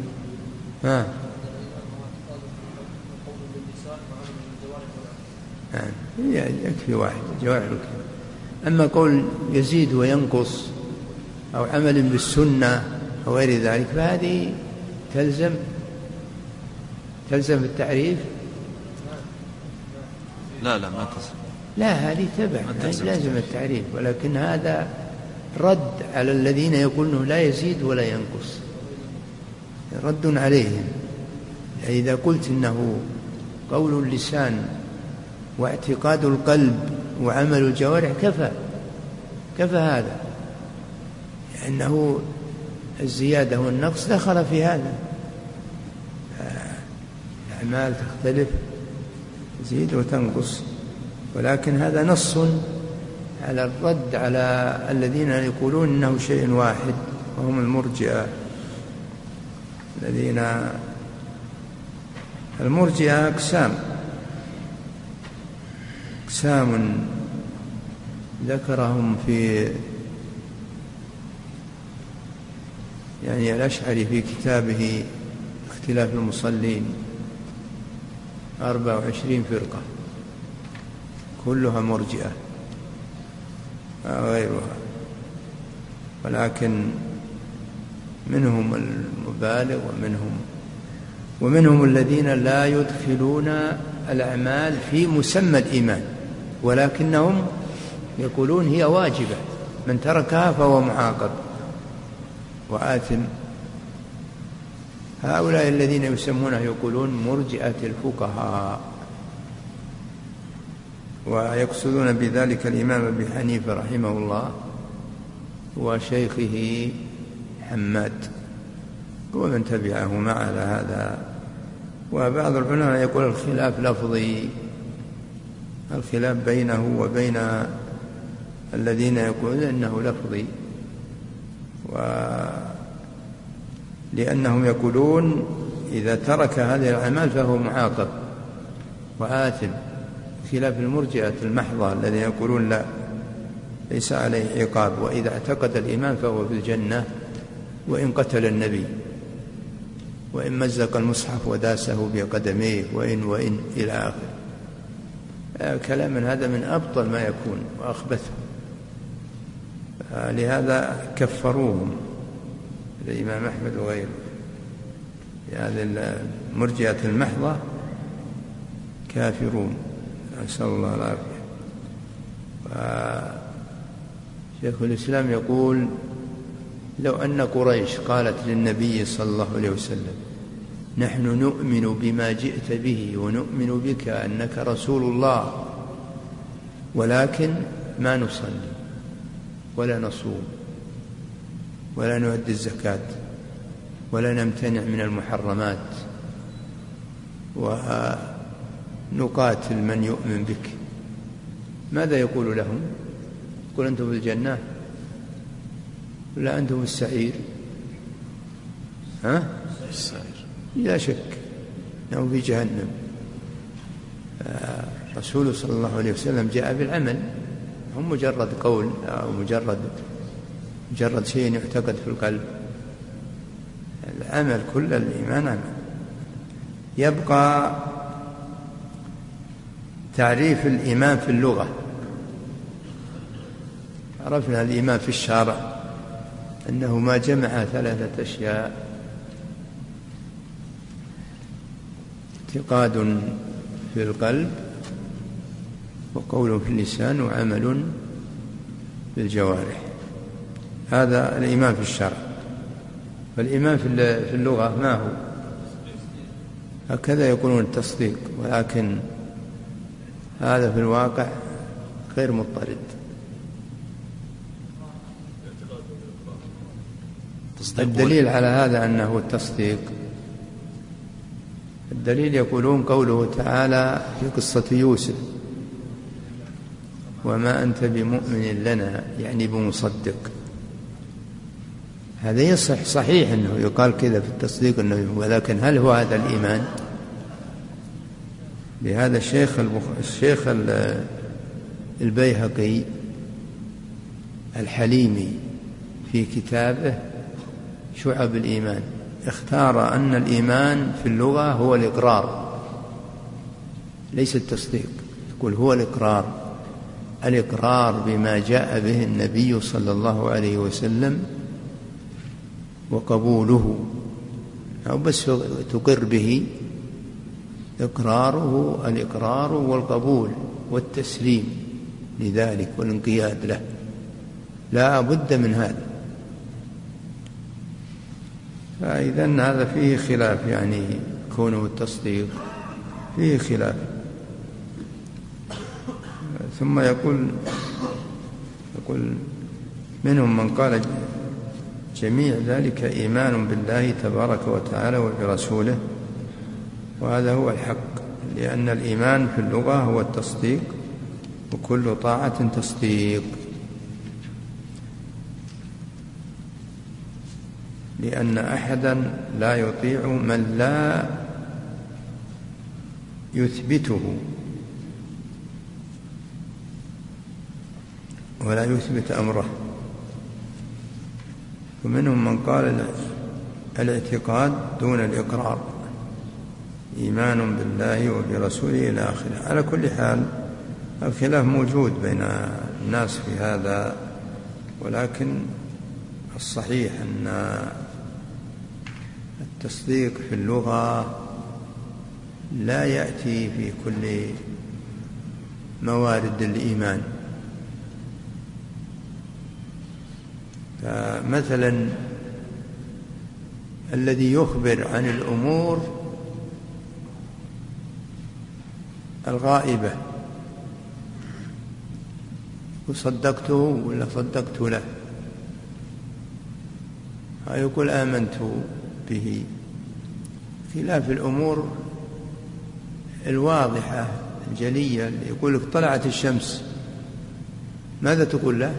يكفي واحد، جوارح الكلام. أما قول يزيد وينقص أو عمل بالسنة أو غير ذلك فهذه تلزم التعريف. لا ما تصل، لا، هذه تبع لازم التعريف، ولكن هذا رد على الذين يقولون لا يزيد ولا ينقص، رد عليهم. إذا قلت إنه قول اللسان واعتقاد القلب وعمل الجوارح كفى هذا، لأنه الزيادة والنقص دخل في هذا، الأعمال تختلف، تزيد وتنقص، ولكن هذا نص على الرد على الذين يقولون إنه شيء واحد، وهم المرجئة. المرجئة أقسام ذكرهم في الأشعري في كتابه اختلاف المصلين 24 فرقة كلها مرجئة غيرها، ولكن منهم المبالغ ومنهم الذين لا يدخلون الأعمال في مسمى الإيمان، ولكنهم يقولون هي واجبة، من تركها فهو معاقب وآثم. هؤلاء الذين يسمونه يقولون مرجئة الفقهاء، ويقصدون بذلك الإمام أبي حنيفة رحمه الله وشيخه حماد ومن تبعهما على هذا. وبعض العلماء يقول الخلاف لفظي، الخلاف بينه وبين الذين يقولون إنه لفظي، لأنهم يقولون إذا ترك هذه الأعمال فهو معاقب وآثم، خلاف المرجئة المحضة الذين يقولون لا، ليس عليه عقاب. وإذا اعتقد الإيمان فهو في الجنة وإن قتل النبي، وإن مزق المصحف وداسه بقدميه، وإن إلى آخر. كلام هذا من أبطل ما يكون وأخبثه. لهذا كفروهم الإمام أحمد وغيره، هذه المرجئة المحضة كافرون، نسأل الله العافية. شيخ الإسلام يقول: لو أن قريش قالت للنبي صلى الله عليه وسلم: نحن نؤمن بما جئت به ونؤمن بك أنك رسول الله، ولكن ما نصلي ولا نصوم ولا نؤدي الزكاة ولا نمتنع من المحرمات ونقاتل من يؤمن بك، ماذا يقول لهم؟ يقول: أنتم في الجنة ولا أنتم في السعير؟ لا شك أنه في جهنم. رسول صلى الله عليه وسلم جاء بالعمل، هم مجرد قول أو مجرد شيء يعتقد في القلب. العمل كل الإيمان عمل. يبقى تعريف الإيمان في اللغة. عرفنا الإيمان في الشرع أنه ما جمع ثلاثة أشياء: اعتقاد في القلب، وقول في اللسان، وعمل في الجوارح. هذا الإيمان في الشرع. فالإيمان في اللغة ما هو؟ هكذا يقولون التصديق، ولكن هذا في الواقع غير مضطرد. الدليل على هذا أنه التصديق، الدليل يقولون قوله تعالى في قصة يوسف: وما أنت بمؤمن لنا، يعني بمصدق. هذا يصح صحيح أنه يقال كذا في التصديق أنه، ولكن هل هو هذا الإيمان؟ لهذا الشيخ البيهقي الحليمي في كتابه شعب الإيمان اختار أن الإيمان في اللغة هو الإقرار ليس التصديق. يقول هو الإقرار بما جاء به النبي صلى الله عليه وسلم وقبوله، أو بس تقر به، الإقرار والقبول والتسليم لذلك والانقياد له، لا بد من هذا. فإذن هذا فيه خلاف، يعني كونه التصديق فيه خلاف. ثم يقول منهم من قال جميع ذلك إيمان بالله تبارك وتعالى وبرسوله، وهذا هو الحق، لأن الإيمان في اللغة هو التصديق، وكل طاعة تصديق، لأن أحدا لا يطيع من لا يثبته ولا يثبت أمره. ومنهم من قال الاعتقاد دون الإقرار، إيمان بالله وبرسوله إلى آخره. على كل حال الخلاف موجود بين الناس في هذا، ولكن الصحيح أن التصديق في اللغة لا يأتي في كل موارد الإيمان. فمثلا الذي يخبر عن الأمور الغائبة وصدقته ولا صدقت له، يقول آمنت به، خلاف الأمور الواضحة الجلية. يقول لك طلعت الشمس، ماذا تقول له؟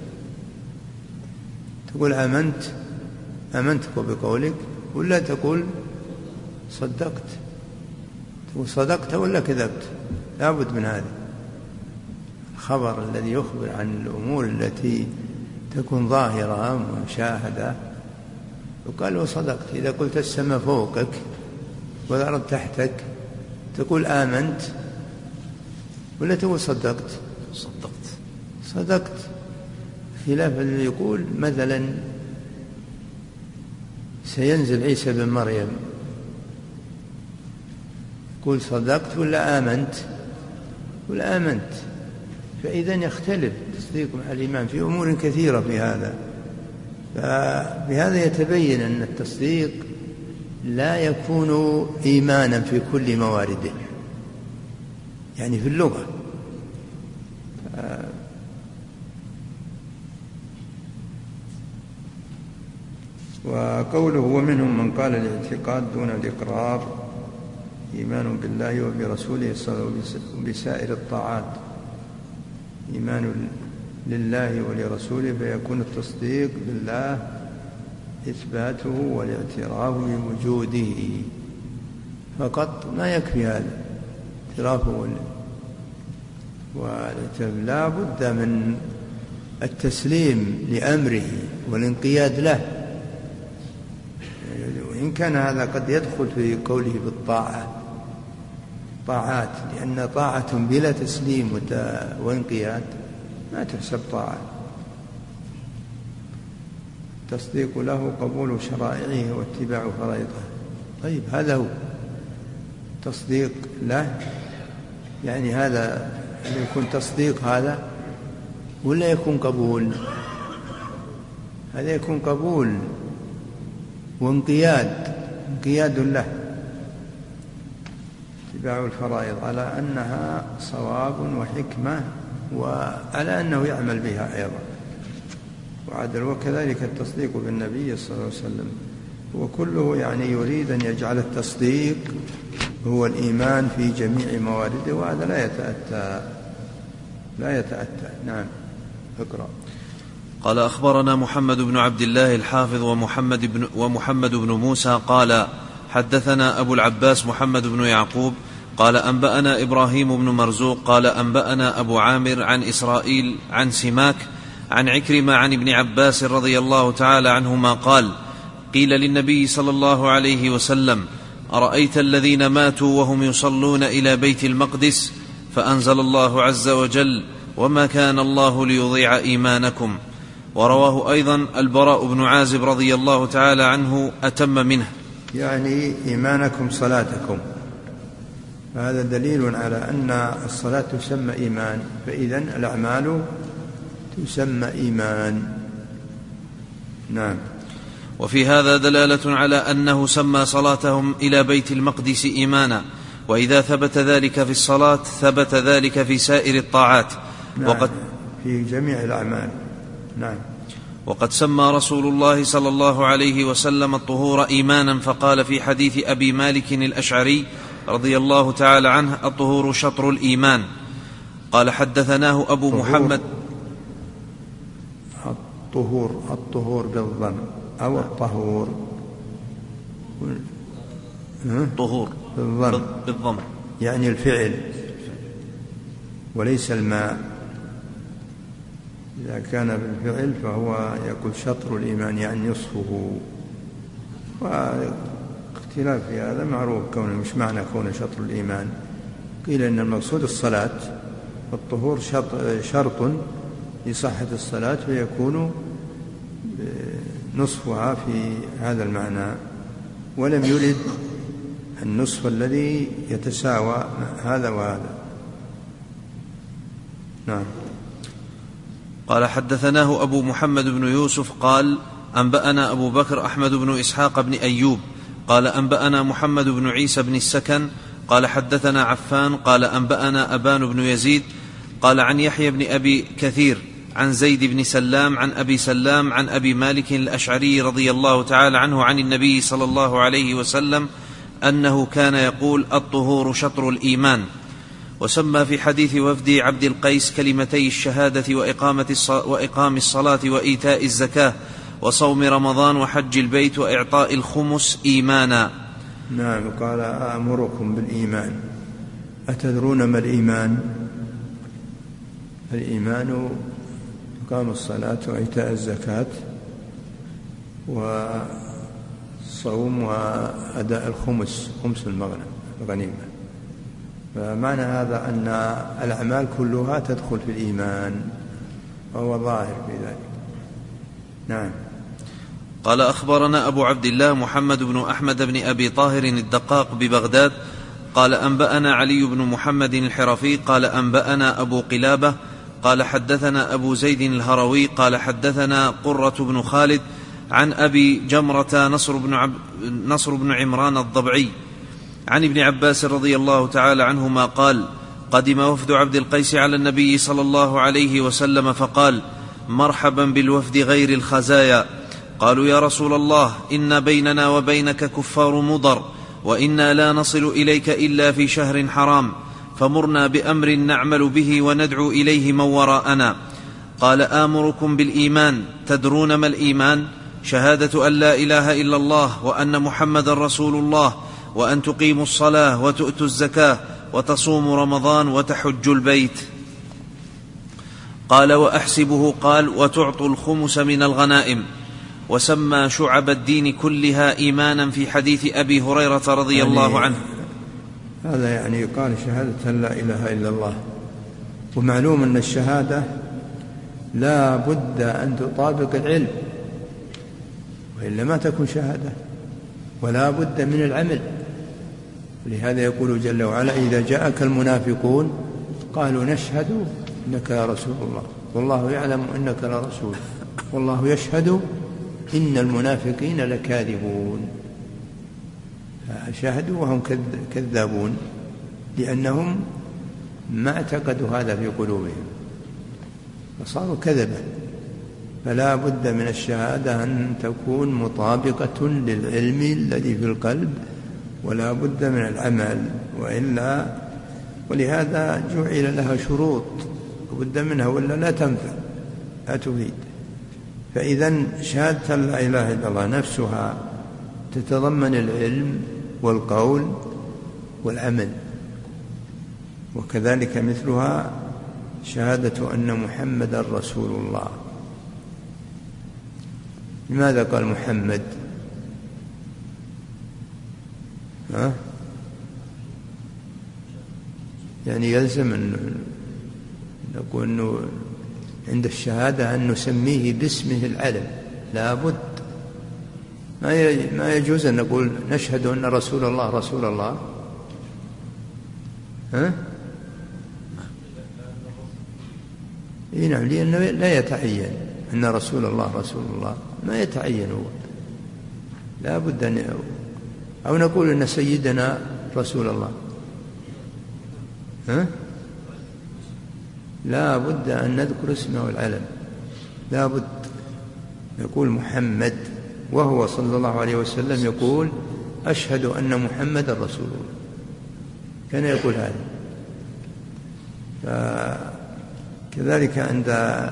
تقول آمنتك بقولك، ولا تقول صدقت؟ تقول صدقت ولا كذبت؟ لابد من هذا. الخبر الذي يخبر عن الأمور التي تكون ظاهرة ومشاهدة يقال له صدقت. إذا قلت السماء فوقك والأرض تحتك تقول آمنت ولا تقول صدقت؟ صدقت. خلاف اللي يقول مثلا سينزل عيسى بن مريم، قل صدقت ولا آمنت؟ ولا آمنت. فإذا يختلف تصديق مع الإيمان في أمور كثيرة في هذا. فبهذا يتبين أن التصديق لا يكون إيمانا في كل موارده، يعني في اللغة. وقوله ومنهم من قال الاعتقاد دون الإقرار إيمان بالله وبرسوله صلى الله عليه وسلم وبسائر الطاعات، إيمان لله ولرسوله، فيكون التصديق بالله إثباته والاعتراف بوجوده فقط، ما يكفي هذا اعترافه لا بد من التسليم لأمره والانقياد له. وإن كان هذا قد يدخل في قوله بالطاعات، لأن طاعة بلا تسليم وانقياد ما تحسب طاعة. التصديق له قبول شرائعه واتباع فرائضه. طيب هذا هو تصديق له، يعني هذا يكون تصديق هذا ولا يكون قبول؟ هذا يكون قبول وانقياد له، اتباع الفرائض على أنها صواب وحكمة وعلى أنه يعمل بها أيضا وعدل. وكذلك التصديق بالنبي صلى الله عليه وسلم، وكله يعني يريد أن يجعل التصديق هو الإيمان في جميع موارده، وهذا لا يتأتى. نعم اقرأ. قال أخبرنا محمد بن عبد الله الحافظ ومحمد بن موسى قال حدثنا أبو العباس محمد بن يعقوب قال أنبأنا إبراهيم بن مرزوق قال أنبأنا أبو عامر عن إسرائيل عن سماك عن عكرمة عن ابن عباس رضي الله تعالى عنهما قال قيل للنبي صلى الله عليه وسلم أرأيت الذين ماتوا وهم يصلون إلى بيت المقدس؟ فأنزل الله عز وجل وما كان الله ليضيع إيمانكم. ورواه أيضا البراء بن عازب رضي الله تعالى عنه أتم منه، يعني إيمانكم صلاتكم. هذا دليل على أن الصلاة تسمى إيمان، فإذن الأعمال تسمى إيمان. نعم. وفي هذا دلالة على أنه سمى صلاتهم إلى بيت المقدس إيمانا، وإذا ثبت ذلك في الصلاة ثبت ذلك في سائر الطاعات. نعم. وقد في جميع الأعمال. نعم. وقد سمى رسول الله صلى الله عليه وسلم الطهور إيمانا، فقال في حديث أبي مالك الأشعري رضي الله تعالى عنه الطهور شطر الإيمان. قال حدثناه أبو محمد. الطهور بالضم أو الطهور؟ طهور بالضم، يعني الفعل وليس الماء. إذا كان بالفعل فهو يقول شطر الإيمان يعني نصفه. واختلاف في هذا معروف، كونه مش معنى كونه شطر الإيمان. قيل إن المقصود الصلاة، والطهور شرط لصحة الصلاة، فيكون نصفها في هذا المعنى، ولم يرد النصف الذي يتساوى هذا وهذا. نعم. قال حدثناه أبو محمد بن يوسف قال أنبأنا أبو بكر أحمد بن إسحاق بن أيوب قال أنبأنا محمد بن عيسى بن السكن قال حدثنا عفان قال أنبأنا أبان بن يزيد قال عن يحيى بن أبي كثير عن زيد بن سلام عن أبي سلام عن أبي مالك الأشعري رضي الله تعالى عنه عن النبي صلى الله عليه وسلم أنه كان يقول الطهور شطر الإيمان. وسمى في حديث وفد عبد القيس كلمتي الشهادة وإقام الصلاة وإيتاء الزكاة وصوم رمضان وحج البيت وإعطاء الخمس إيمانا. نعم. قال أأمركم بالإيمان، أتدرون ما الإيمان؟ الإيمان إقام الصلاة وإيتاء الزكاة والصوم وأداء الخمس الغنيمة. فمعنى هذا أن الأعمال كلها تدخل في الإيمان، وهو ظاهر في ذلك. نعم. قال أخبرنا أبو عبد الله محمد بن أحمد بن أبي طاهر الدقاق ببغداد قال أنبأنا علي بن محمد الحرفي قال أنبأنا أبو قلابة قال حدثنا أبو زيد الهروي قال حدثنا قرة بن خالد عن أبي جمرة نصر بن عمران الضبعي عن ابن عباس رضي الله تعالى عنهما قال قدم وفد عبد القيس على النبي صلى الله عليه وسلم فقال مرحبا بالوفد غير الخزايا. قالوا يا رسول الله إن بيننا وبينك كفار مضر وإنا لا نصل إليك إلا في شهر حرام، فمرنا بأمر نعمل به وندعو إليه من وراءنا. قال آمركم بالإيمان، تدرون ما الإيمان؟ شهادة أن لا إله إلا الله وأن محمد رسول الله، وأن تقيموا الصلاة وتؤتوا الزكاة وتصوموا رمضان وتحجوا البيت. قال وأحسبه قال وتعطوا الخمس من الغنائم. وسمى شعب الدين كلها إيمانا في حديث أبي هريرة رضي الله عنه. هذا يعني قال شهادة لا إله إلا الله، ومعلوم أن الشهادة لا بد أن تطابق العلم، وإلا ما تكون شهادة، ولا بد من العمل. ولهذا يقول جل وعلا إذا جاءك المنافقون قالوا نشهد إنك لرسول الله والله يعلم إنك لرسول والله يشهد إن المنافقين لكاذبون. شاهدوا وهم كذابون، لأنهم ما اعتقدوا هذا في قلوبهم فصاروا كذبا. فلا بد من الشهادة أن تكون مطابقة للعلم الذي في القلب، ولا بد من العمل، وإلا ولهذا جعل لها شروط وبد منها ولا لا تنفع لا تفيد. فإذا شهادة لا إله إلا الله نفسها تتضمن العلم والقول والعمل، وكذلك مثلها شهادة أن محمد رسول الله. لماذا قال محمد؟ يعني يلزم أن نقول أنه عند الشهادة أن نسميه باسمه العلم، لا بد. ما يجوز أن نقول نشهد أن رسول الله رسول الله. نعم، لأنه لا يتعين أن رسول الله رسول الله، ما يتعين هو، لا بد أن أو نقول أن سيدنا رسول الله. لا بد أن نذكر اسمه العلم، لا بد. يقول محمد وهو صلى الله عليه وسلم يقول أشهد أن محمد رسول الله، كان يقول هذا. كذلك عند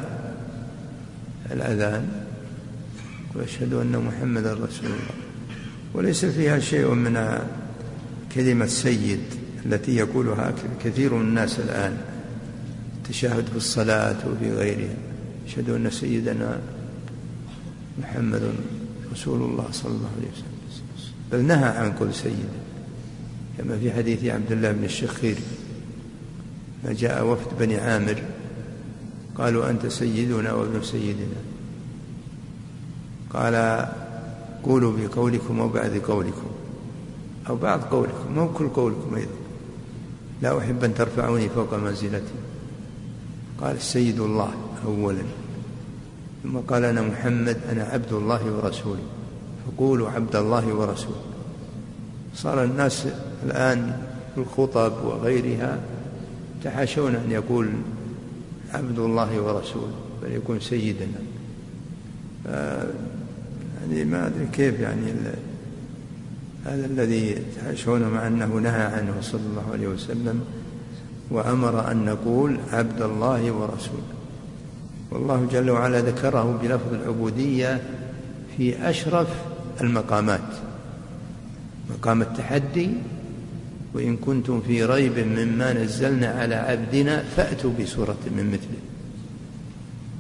الأذان وأشهد أن محمد رسول الله، وليس فيها شيء من كلمة سيد التي يقولها كثير من الناس الآن، التشهد في الصلاة وفي غيرها، أشهد أن سيدنا محمد رسول الله صلى الله عليه وسلم، بل نهى عن كل سيد، كما في حديث عبد الله بن الشخير ما جاء وفد بني عامر قالوا أنت سيدنا وابن سيدنا، قال قولوا بقولكم وبعد قولكم أو بعد قولكم، مو كل قولكم أيضا، لا أحب أن ترفعوني فوق منزلتي. قال السيد الله أولا، ثم قال أنا محمد أنا عبد الله ورسوله، فقولوا عبد الله ورسوله. صار الناس الآن في الخطب وغيرها تحاشون أن يقول عبد الله ورسوله، بل يكون سيدنا. يعني ما أدري كيف يعني هذا الذي تحاشونه، مع أنه نهى عنه صلى الله عليه وسلم وأمر أن نقول عبد الله ورسوله. والله جل وعلا ذكره بلفظ العبودية في أشرف المقامات، مقام التحدي: وإن كنتم في ريب مما نزلنا على عبدنا فأتوا بسورة من مثله.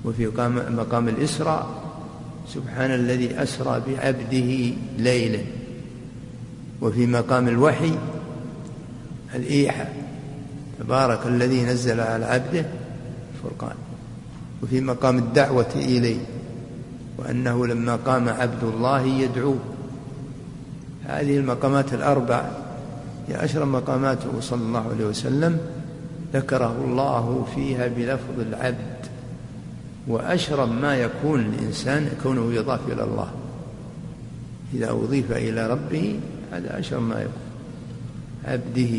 وفي مقام الإسراء سبحان الذي أسرى بعبده ليلا. وفي مقام الوحي الإيحاء تبارك الذي نزل على عبده الفرقان. وفي مقام الدعوة إليه وأنه لما قام عبد الله يدعوه. هذه المقامات الأربع هي أشرف مقاماته صلى الله عليه وسلم، ذكره الله فيها بلفظ العبد. وأشرف ما يكون الإنسان كونه يضاف إلى الله، إذا أضيف إلى ربه هذا أشرف ما يكون عبده.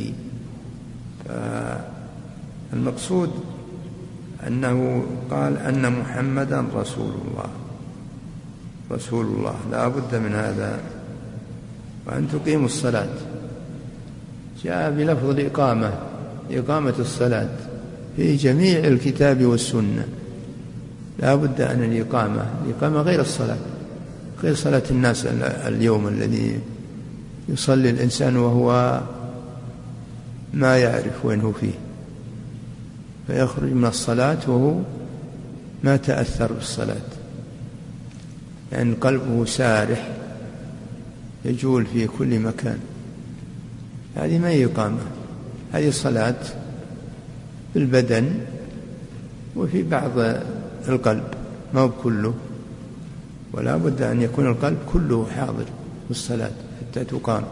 فالمقصود أنه قال أن محمدا رسول الله. رسول الله لا بد من هذا. وأن تقيموا الصلاة جاء بلفظ الإقامة، إقامة الصلاة في جميع الكتاب والسنة. لا بد أن الإقامة غير الصلاة، غير صلاة الناس اليوم الذي يصلي الإنسان وهو ما يعرف وين هو فيه، فيخرج من الصلاة وهو ما تأثر بالصلاة، يعني قلبه سارح يجول في كل مكان. هذه ما هي إقامة، هذه صلاة بالبدن وفي بعض القلب، ما هو كله. ولا بد أن يكون القلب كله حاضر في الصلاة حتى تقام.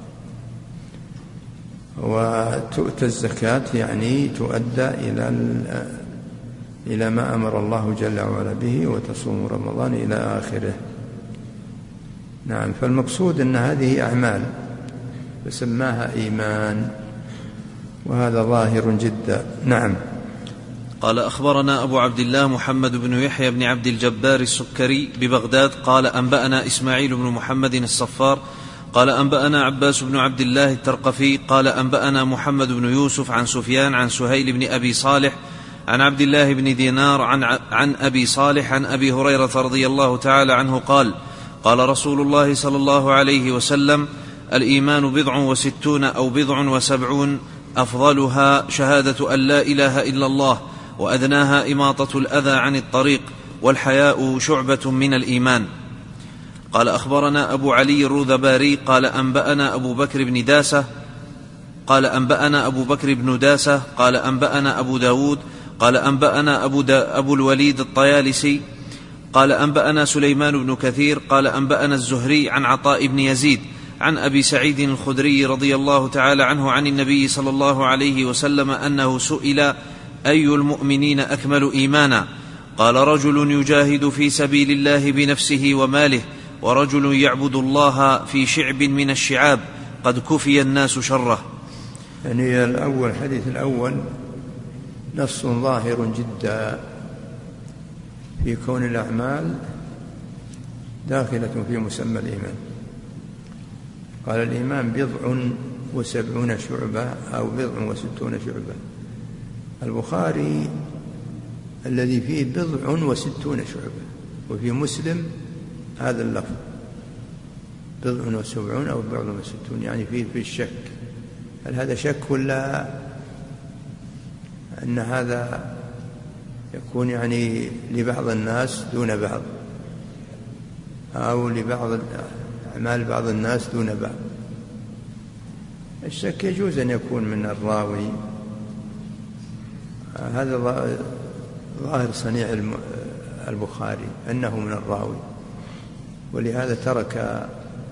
وتؤتى الزكاة يعني تؤدى إلى ما أمر الله جل وعلا به، وتصوم رمضان إلى آخره. نعم. فالمقصود أن هذه أعمال فسماها إيمان، وهذا ظاهر جدا. نعم. قال أخبرنا أبو عبد الله محمد بن يحيى بن عبد الجبار السكري ببغداد قال أنبأنا إسماعيل بن محمد الصفار قال أنبأنا عباس بن عبد الله الترقفي قال أنبأنا محمد بن يوسف عن سفيان عن سهيل بن أبي صالح عن عبد الله بن دينار عن أبي صالح عن أبي هريرة رضي الله تعالى عنه قال قال رسول الله صلى الله عليه وسلم: الإيمان 67 أو 70، أفضلها شهادة أن لا إله إلا الله، وأدناها إماطة الأذى عن الطريق، والحياء شعبة من الإيمان. قال أخبرنا أبو علي الرذباري قال أنبأنا أبو بكر بن داسة قال أنبأنا أبو داود قال أنبأنا أبو الوليد الطيالسي قال أنبأنا سليمان بن كثير قال أنبأنا الزهري عن عطاء بن يزيد عن أبي سعيد الخدري رضي الله تعالى عنه عن النبي صلى الله عليه وسلم أنه سئل: أي المؤمنين أكمل إيمانا؟ قال: رجل يجاهد في سبيل الله بنفسه وماله، ورجل يعبد الله في شعب من الشعاب قد كفي الناس شره. يعني الحديث الأول نص ظاهر جدا في كون الأعمال داخلة في مسمى الإيمان. قال: الإيمان 70 شعبة أو 60 شعبة. البخاري الذي فيه 60 شعبة، وفي مسلم هذا اللفظ 70 أو 60، يعني فيه في الشك. هل هذا شك ولا أن هذا يكون يعني لبعض الناس دون بعض، أو لبعض أعمال بعض الناس دون بعض؟ الشك يجوز أن يكون من الراوي، هذا ظاهر صنيع البخاري أنه من الراوي، ولهذا ترك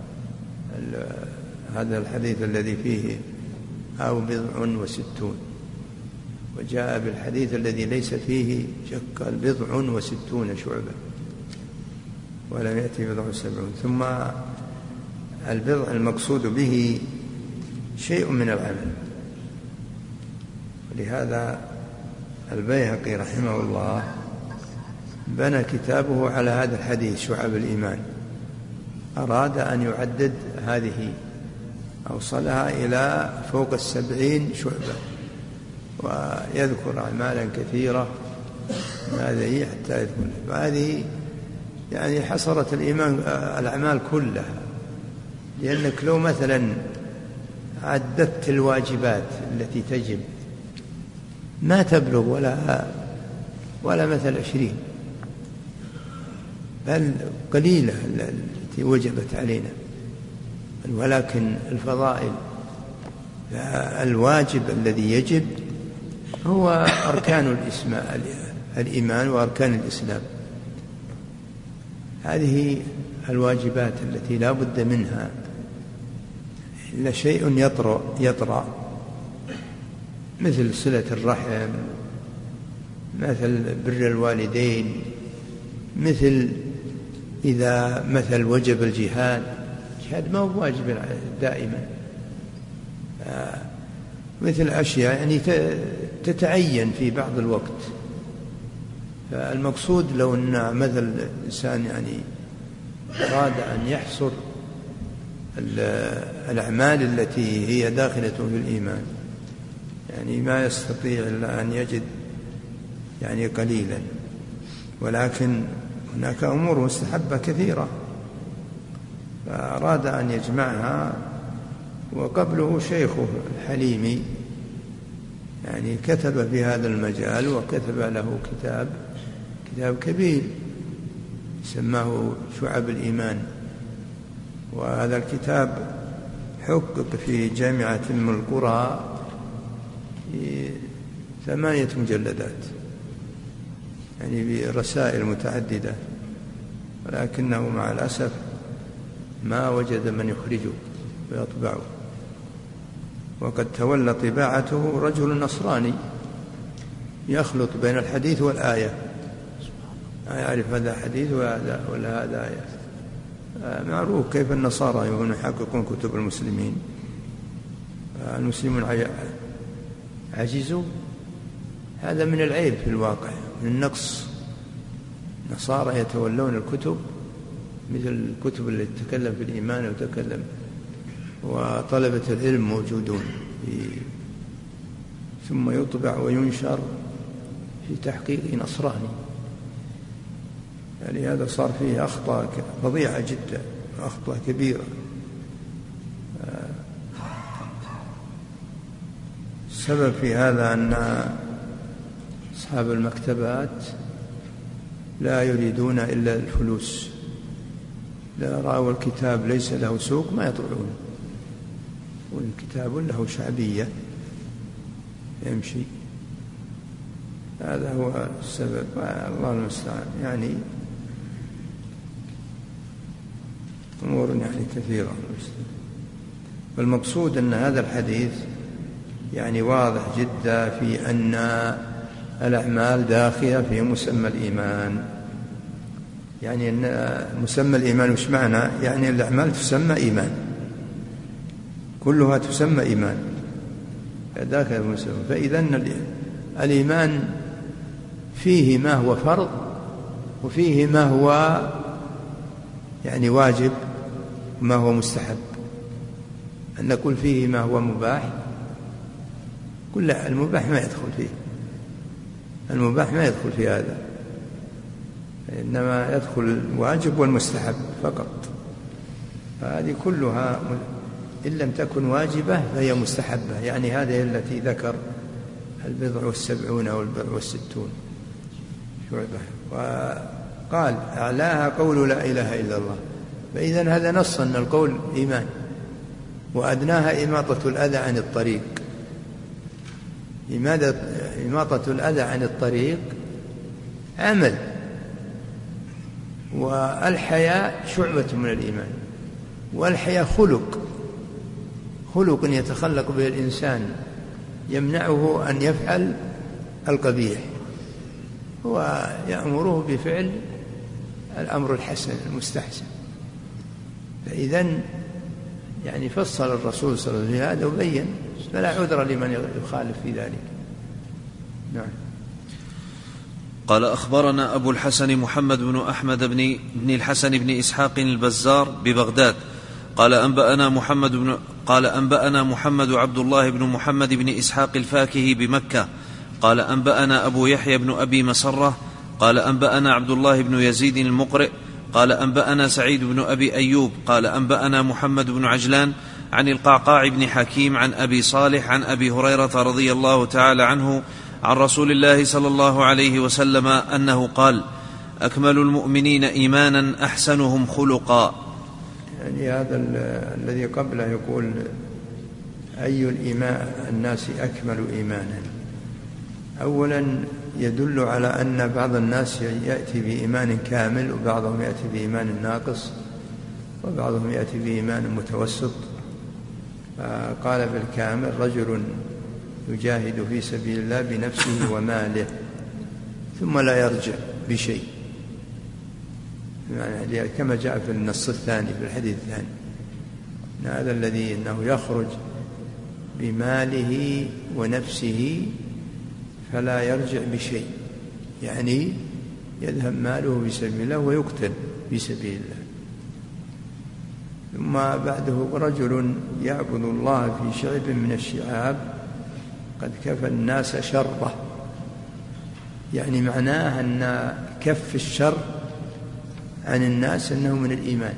هذا الحديث الذي فيه أو 60، وجاء بالحديث الذي ليس فيه شك 60 شعبة، ولم يأتي 70. ثم البضع المقصود به شيء من العمل. ولهذا البيهقي رحمه الله بنى كتابه على هذا الحديث شعب الإيمان، أراد أن يعدد هذه، أوصلها إلى فوق 70 شعبة، ويذكر أعمالا كثيرة هذه حتى يذكر. وهذه يعني حصرت الإيمان الأعمال كلها، لأنك لو مثلا عددت الواجبات التي تجب ما تبلغ ولا مثل 20، بل قليلة التي وجبت علينا، ولكن الفضائل الواجب الذي يجب هو أركان الإيمان وأركان الإسلام. هذه الواجبات التي لا بد منها، إلا شيء يطرأ مثل صلة الرحم، مثل بر الوالدين، مثل إذا مثل وجب الجهاد ما هو واجب دائما، مثل أشياء يعني تتعين في بعض الوقت. فالمقصود لو أن مثل الإنسان يعني أراد أن يحصر الأعمال التي هي داخلة في الإيمان، يعني ما يستطيع إلا أن يجد يعني قليلا، ولكن هناك أمور مستحبة كثيرة، فأراد أن يجمعها. وقبله شيخه الحليمي يعني كتب في هذا المجال، وكتب له كتاب كبير سماه شعب الإيمان، وهذا الكتاب حقق في جامعة أم القرى في 8 مجلدات، يعني برسائل متعددة، ولكنه مع الأسف ما وجد من يخرجه ويطبعه. وقد تولى طباعته رجل نصراني يخلط بين الحديث والآية، لا يعرف هذا حديث ولا هذا آية. معروف كيف النصارى يحققون كتب المسلمين. المسلمون عجزوا، هذا من العيب في الواقع، من النقص. النصارى يتولون الكتب مثل الكتب التي تتكلم في الإيمان وتكلم، وطلبة العلم موجودون ثم يطبع وينشر في تحقيق نصراني. يعني هذا صار فيه أخطاء فظيعة جدا، أخطاء كبيرة. السبب في هذا أن أصحاب المكتبات لا يريدون إلا الفلوس، لا رأوا الكتاب ليس له سوق ما يطبعون، والكتاب له شعبية يمشي. هذا هو السبب، الله المستعان. يعني أمور يعني كثيرة. والمقصود أن هذا الحديث يعني واضح جدا في أن الأعمال داخلة في مسمى الإيمان. يعني أن مسمى الإيمان وش معنى؟ يعني الأعمال تسمى إيمان، كلها تسمى إيمان داخل المسمى. فإذا الإيمان فيه ما هو فرض وفيه ما هو يعني واجب وما هو مستحب. أن نقول فيه ما هو مباح، كل المباح ما يدخل فيه، المباح ما يدخل في هذا، إنما يدخل الواجب والمستحب فقط. فهذه كلها إن لم تكن واجبة فهي مستحبة. يعني هذه التي ذكر 70 أو 60 شعبة، وقال أعلاها قول لا إله إلا الله. فإذا هذا نص أن القول إيمان، وأدناها إماطة الأذى عن الطريق. إماطة الأذى عن الطريق عمل، والحياء شعبة من الإيمان، والحياء خلق يتخلق به الإنسان يمنعه أن يفعل القبيح، ويأمره بفعل الأمر الحسن المستحسن. فإذا يعني فصل الرسول صلى الله عليه وسلم هذا وبين، فلا عذر لمن يخالف في ذلك. نعم. قال أخبرنا أبو الحسن محمد بن أحمد بن الحسن بن إسحاق البزار ببغداد قال أنبأنا محمد عبد الله بن محمد بن إسحاق الفاكهي بمكة قال أنبأنا أبو يحيى بن أبي مسرة قال أنبأنا عبد الله بن يزيد المقرئ قال أنبأنا سعيد بن أبي أيوب قال أنبأنا محمد بن عجلان عن القعقاع بن حكيم عن أبي صالح عن أبي هريرة رضي الله تعالى عنه عن رسول الله صلى الله عليه وسلم أنه قال: أكمل المؤمنين إيمانا أحسنهم خلقا. يعني هذا الذي قبله يقول أي الناس أكمل إيمانا. أولا يدل على أن بعض الناس يأتي بإيمان كامل، وبعضهم يأتي بإيمان ناقص، وبعضهم يأتي بإيمان متوسط. قال بالكامل رجل يجاهد في سبيل الله بنفسه وماله ثم لا يرجع بشيء، يعني كما جاء في النص الثاني في الحديث الثاني، هذا الذي أنه يخرج بماله ونفسه فلا يرجع بشيء، يعني يذهب ماله في سبيل الله ويقتل في سبيل الله. ثم بعده رجل يعبد الله في شعب من الشعاب قد كفى الناس شره، يعني معناه أن كف الشر عن الناس أنه من الإيمان،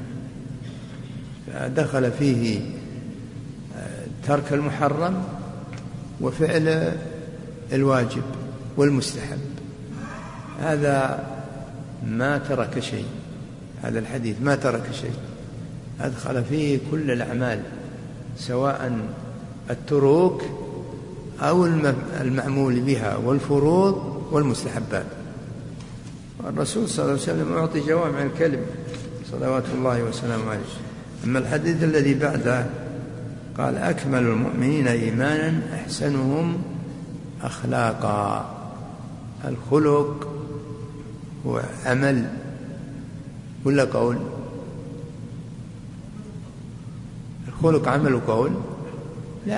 فدخل فيه ترك المحرم وفعل الواجب والمستحب، هذا ما ترك شيء. هذا الحديث ما ترك شيء، أدخل فيه كل الأعمال سواء التروك أو المعمول بها والفروض والمستحبات. الرسول صلى الله عليه وسلم أعطي جوامع الكلم صلوات الله وسلامه عليه. أما الحديث الذي بعده قال أكمل المؤمنين إيمانا أحسنهم أخلاقا. الخلق هو عمل ولا قول؟ الخلق عمل وقول؟ لا،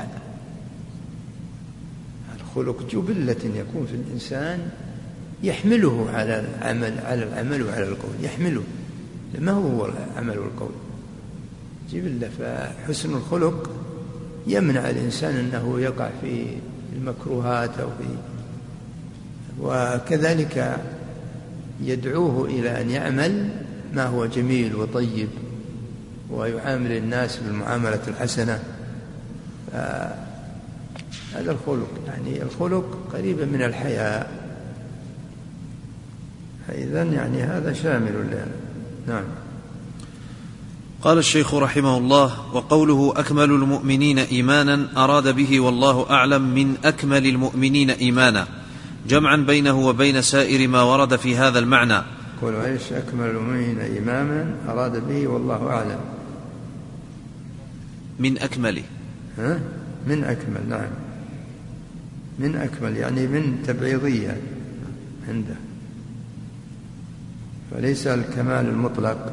الخلق جبلة يكون في الإنسان يحمله على العمل وعلى القول، يحمله، ما هو العمل والقول جبلة. فحسن الخلق يمنع الإنسان أنه يقع في المكروهات وكذلك يدعوه إلى أن يعمل ما هو جميل وطيب ويعامل الناس بالمعاملة الحسنة. هذا الخلق، يعني الخلق قريبا من الحياء، فإذن يعني هذا شامل لنا. نعم. قال الشيخ رحمه الله: وقوله أكمل المؤمنين إيمانا أراد به والله أعلم من أكمل المؤمنين إيمانا، جمعا بينه وبين سائر ما ورد في هذا المعنى. قول عيش أكمل المؤمنين إيمانا أراد به والله أعلم من أكمله، من أكمل، نعم، من أكمل يعني من تبعيضية عنده، فليس الكمال المطلق،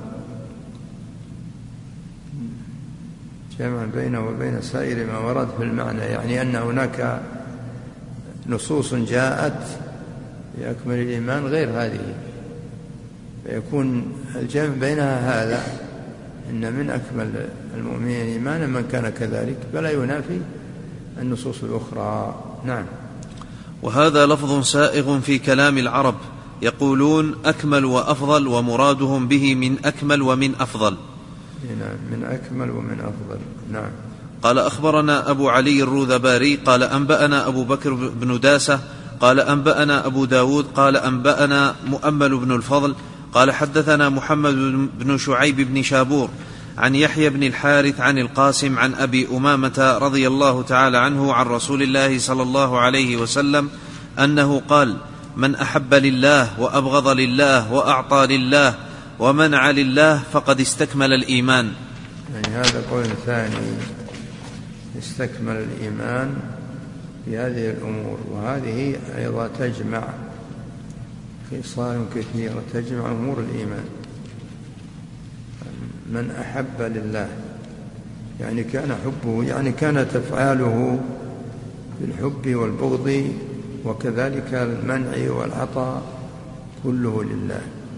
جمع بينه وبين سائر ما ورد في المعنى، يعني أن هناك نصوص جاءت بأكمل الإيمان غير هذه، فيكون الجمع بينها هذا إن من أكمل المؤمنين إيمانا من كان كذلك، فلا ينافي النصوص الأخرى. نعم. وهذا لفظ سائغ في كلام العرب، يقولون أكمل وأفضل، ومرادهم به من أكمل ومن أفضل. نعم، من أكمل ومن أفضل. نعم. قال أخبرنا أبو علي الروذباري قال أنبأنا أبو بكر بن داسة قال أنبأنا أبو داود قال أنبأنا مؤمل بن الفضل قال حدثنا محمد بن شعيب بن شابور عن يحيى بن الحارث عن القاسم عن أبي أمامة رضي الله تعالى عنه عن رسول الله صلى الله عليه وسلم أنه قال: من أحب لله وأبغض لله وأعطى لله ومنع لله فقد استكمل الإيمان. يعني هذا قول ثاني، استكمل الإيمان في هذه الأمور، وهذه أيضا تجمع خصال كثيرة، تجمع أمور الإيمان. من أحب لله يعني كان حبه، يعني كانت أفعاله بالحب والبغض، وكذلك المنع والعطاء كله لله،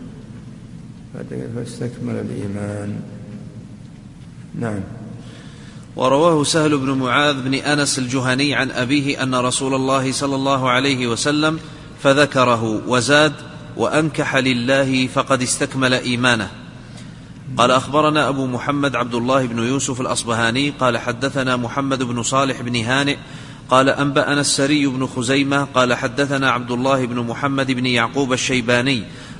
فاستكمل الإيمان. نعم. ورواه سهل بن معاذ بن أنس الجهني عن أبيه أن رسول الله صلى الله عليه وسلم فذكره وزاد: وأنكح لله فقد استكمل إيمانه. قال أخبرنا أبو محمد عبد الله بن يوسف الأصبهاني قال حدثنا محمد بن صالح بن هانئ قال أنبأنا السري بن خزيمة قال حدثنا عبد الله بن محمد بن يعقوب الشيباني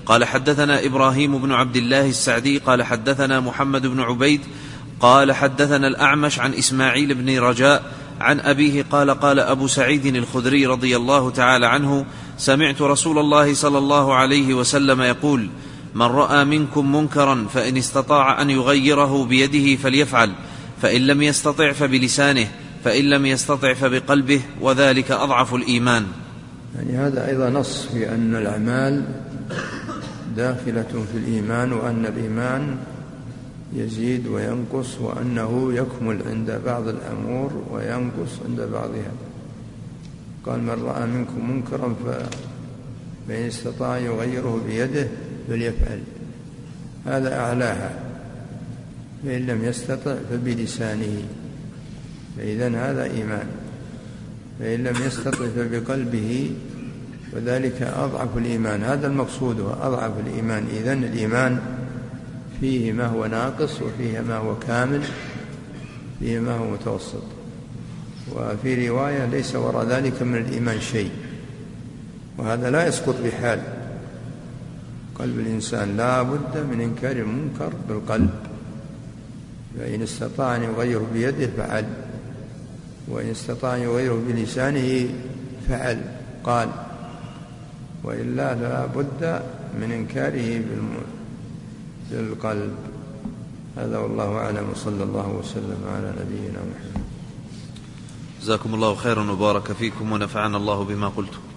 قال حدثنا إبراهيم بن عبد الله السعدي قال حدثنا محمد بن عبيد قال حدثنا الأعمش عن إسماعيل بن رجاء عن أبيه قال قال أبو سعيد الخدري رضي الله تعالى عنه: سمعت رسول الله صلى الله عليه وسلم يقول: من رأى منكم منكرا فإن استطاع أن يغيره بيده فليفعل، فإن لم يستطع فبلسانه، فإن لم يستطع فبقلبه، وذلك أضعف الإيمان. يعني هذا أيضا نص في أن الأعمال داخلة في الإيمان، وأن الإيمان يزيد وينقص، وأنه يكمل عند بعض الأمور وينقص عند بعضها. قال: من رأى منكم منكرا فإن استطاع يغيره بيده فليفعل، هذا أعلاها. فإن لم يستطع فبلسانه، فإذن هذا إيمان. فإن لم يستطع فبقلبه، وذلك أضعف الإيمان. هذا المقصود، أضعف الإيمان. إذن الإيمان فيه ما هو ناقص، وفيه ما هو كامل، فيه ما هو متوسط. وفي رواية: ليس وراء ذلك من الإيمان شيء. وهذا لا يسقط بحال. قلب الإنسان لا بد من إنكار المنكر بالقلب، فإن استطاع أن يغيره بيده فعل، وإن استطاع أن يغيره بلسانه فعل قال، وإلا لا بد من إنكاره بالقلب. هذا والله أعلم، وصلى الله وسلم على نبينا محمد. جزاكم الله خيرا وبارك فيكم ونفعنا الله بما قلتم.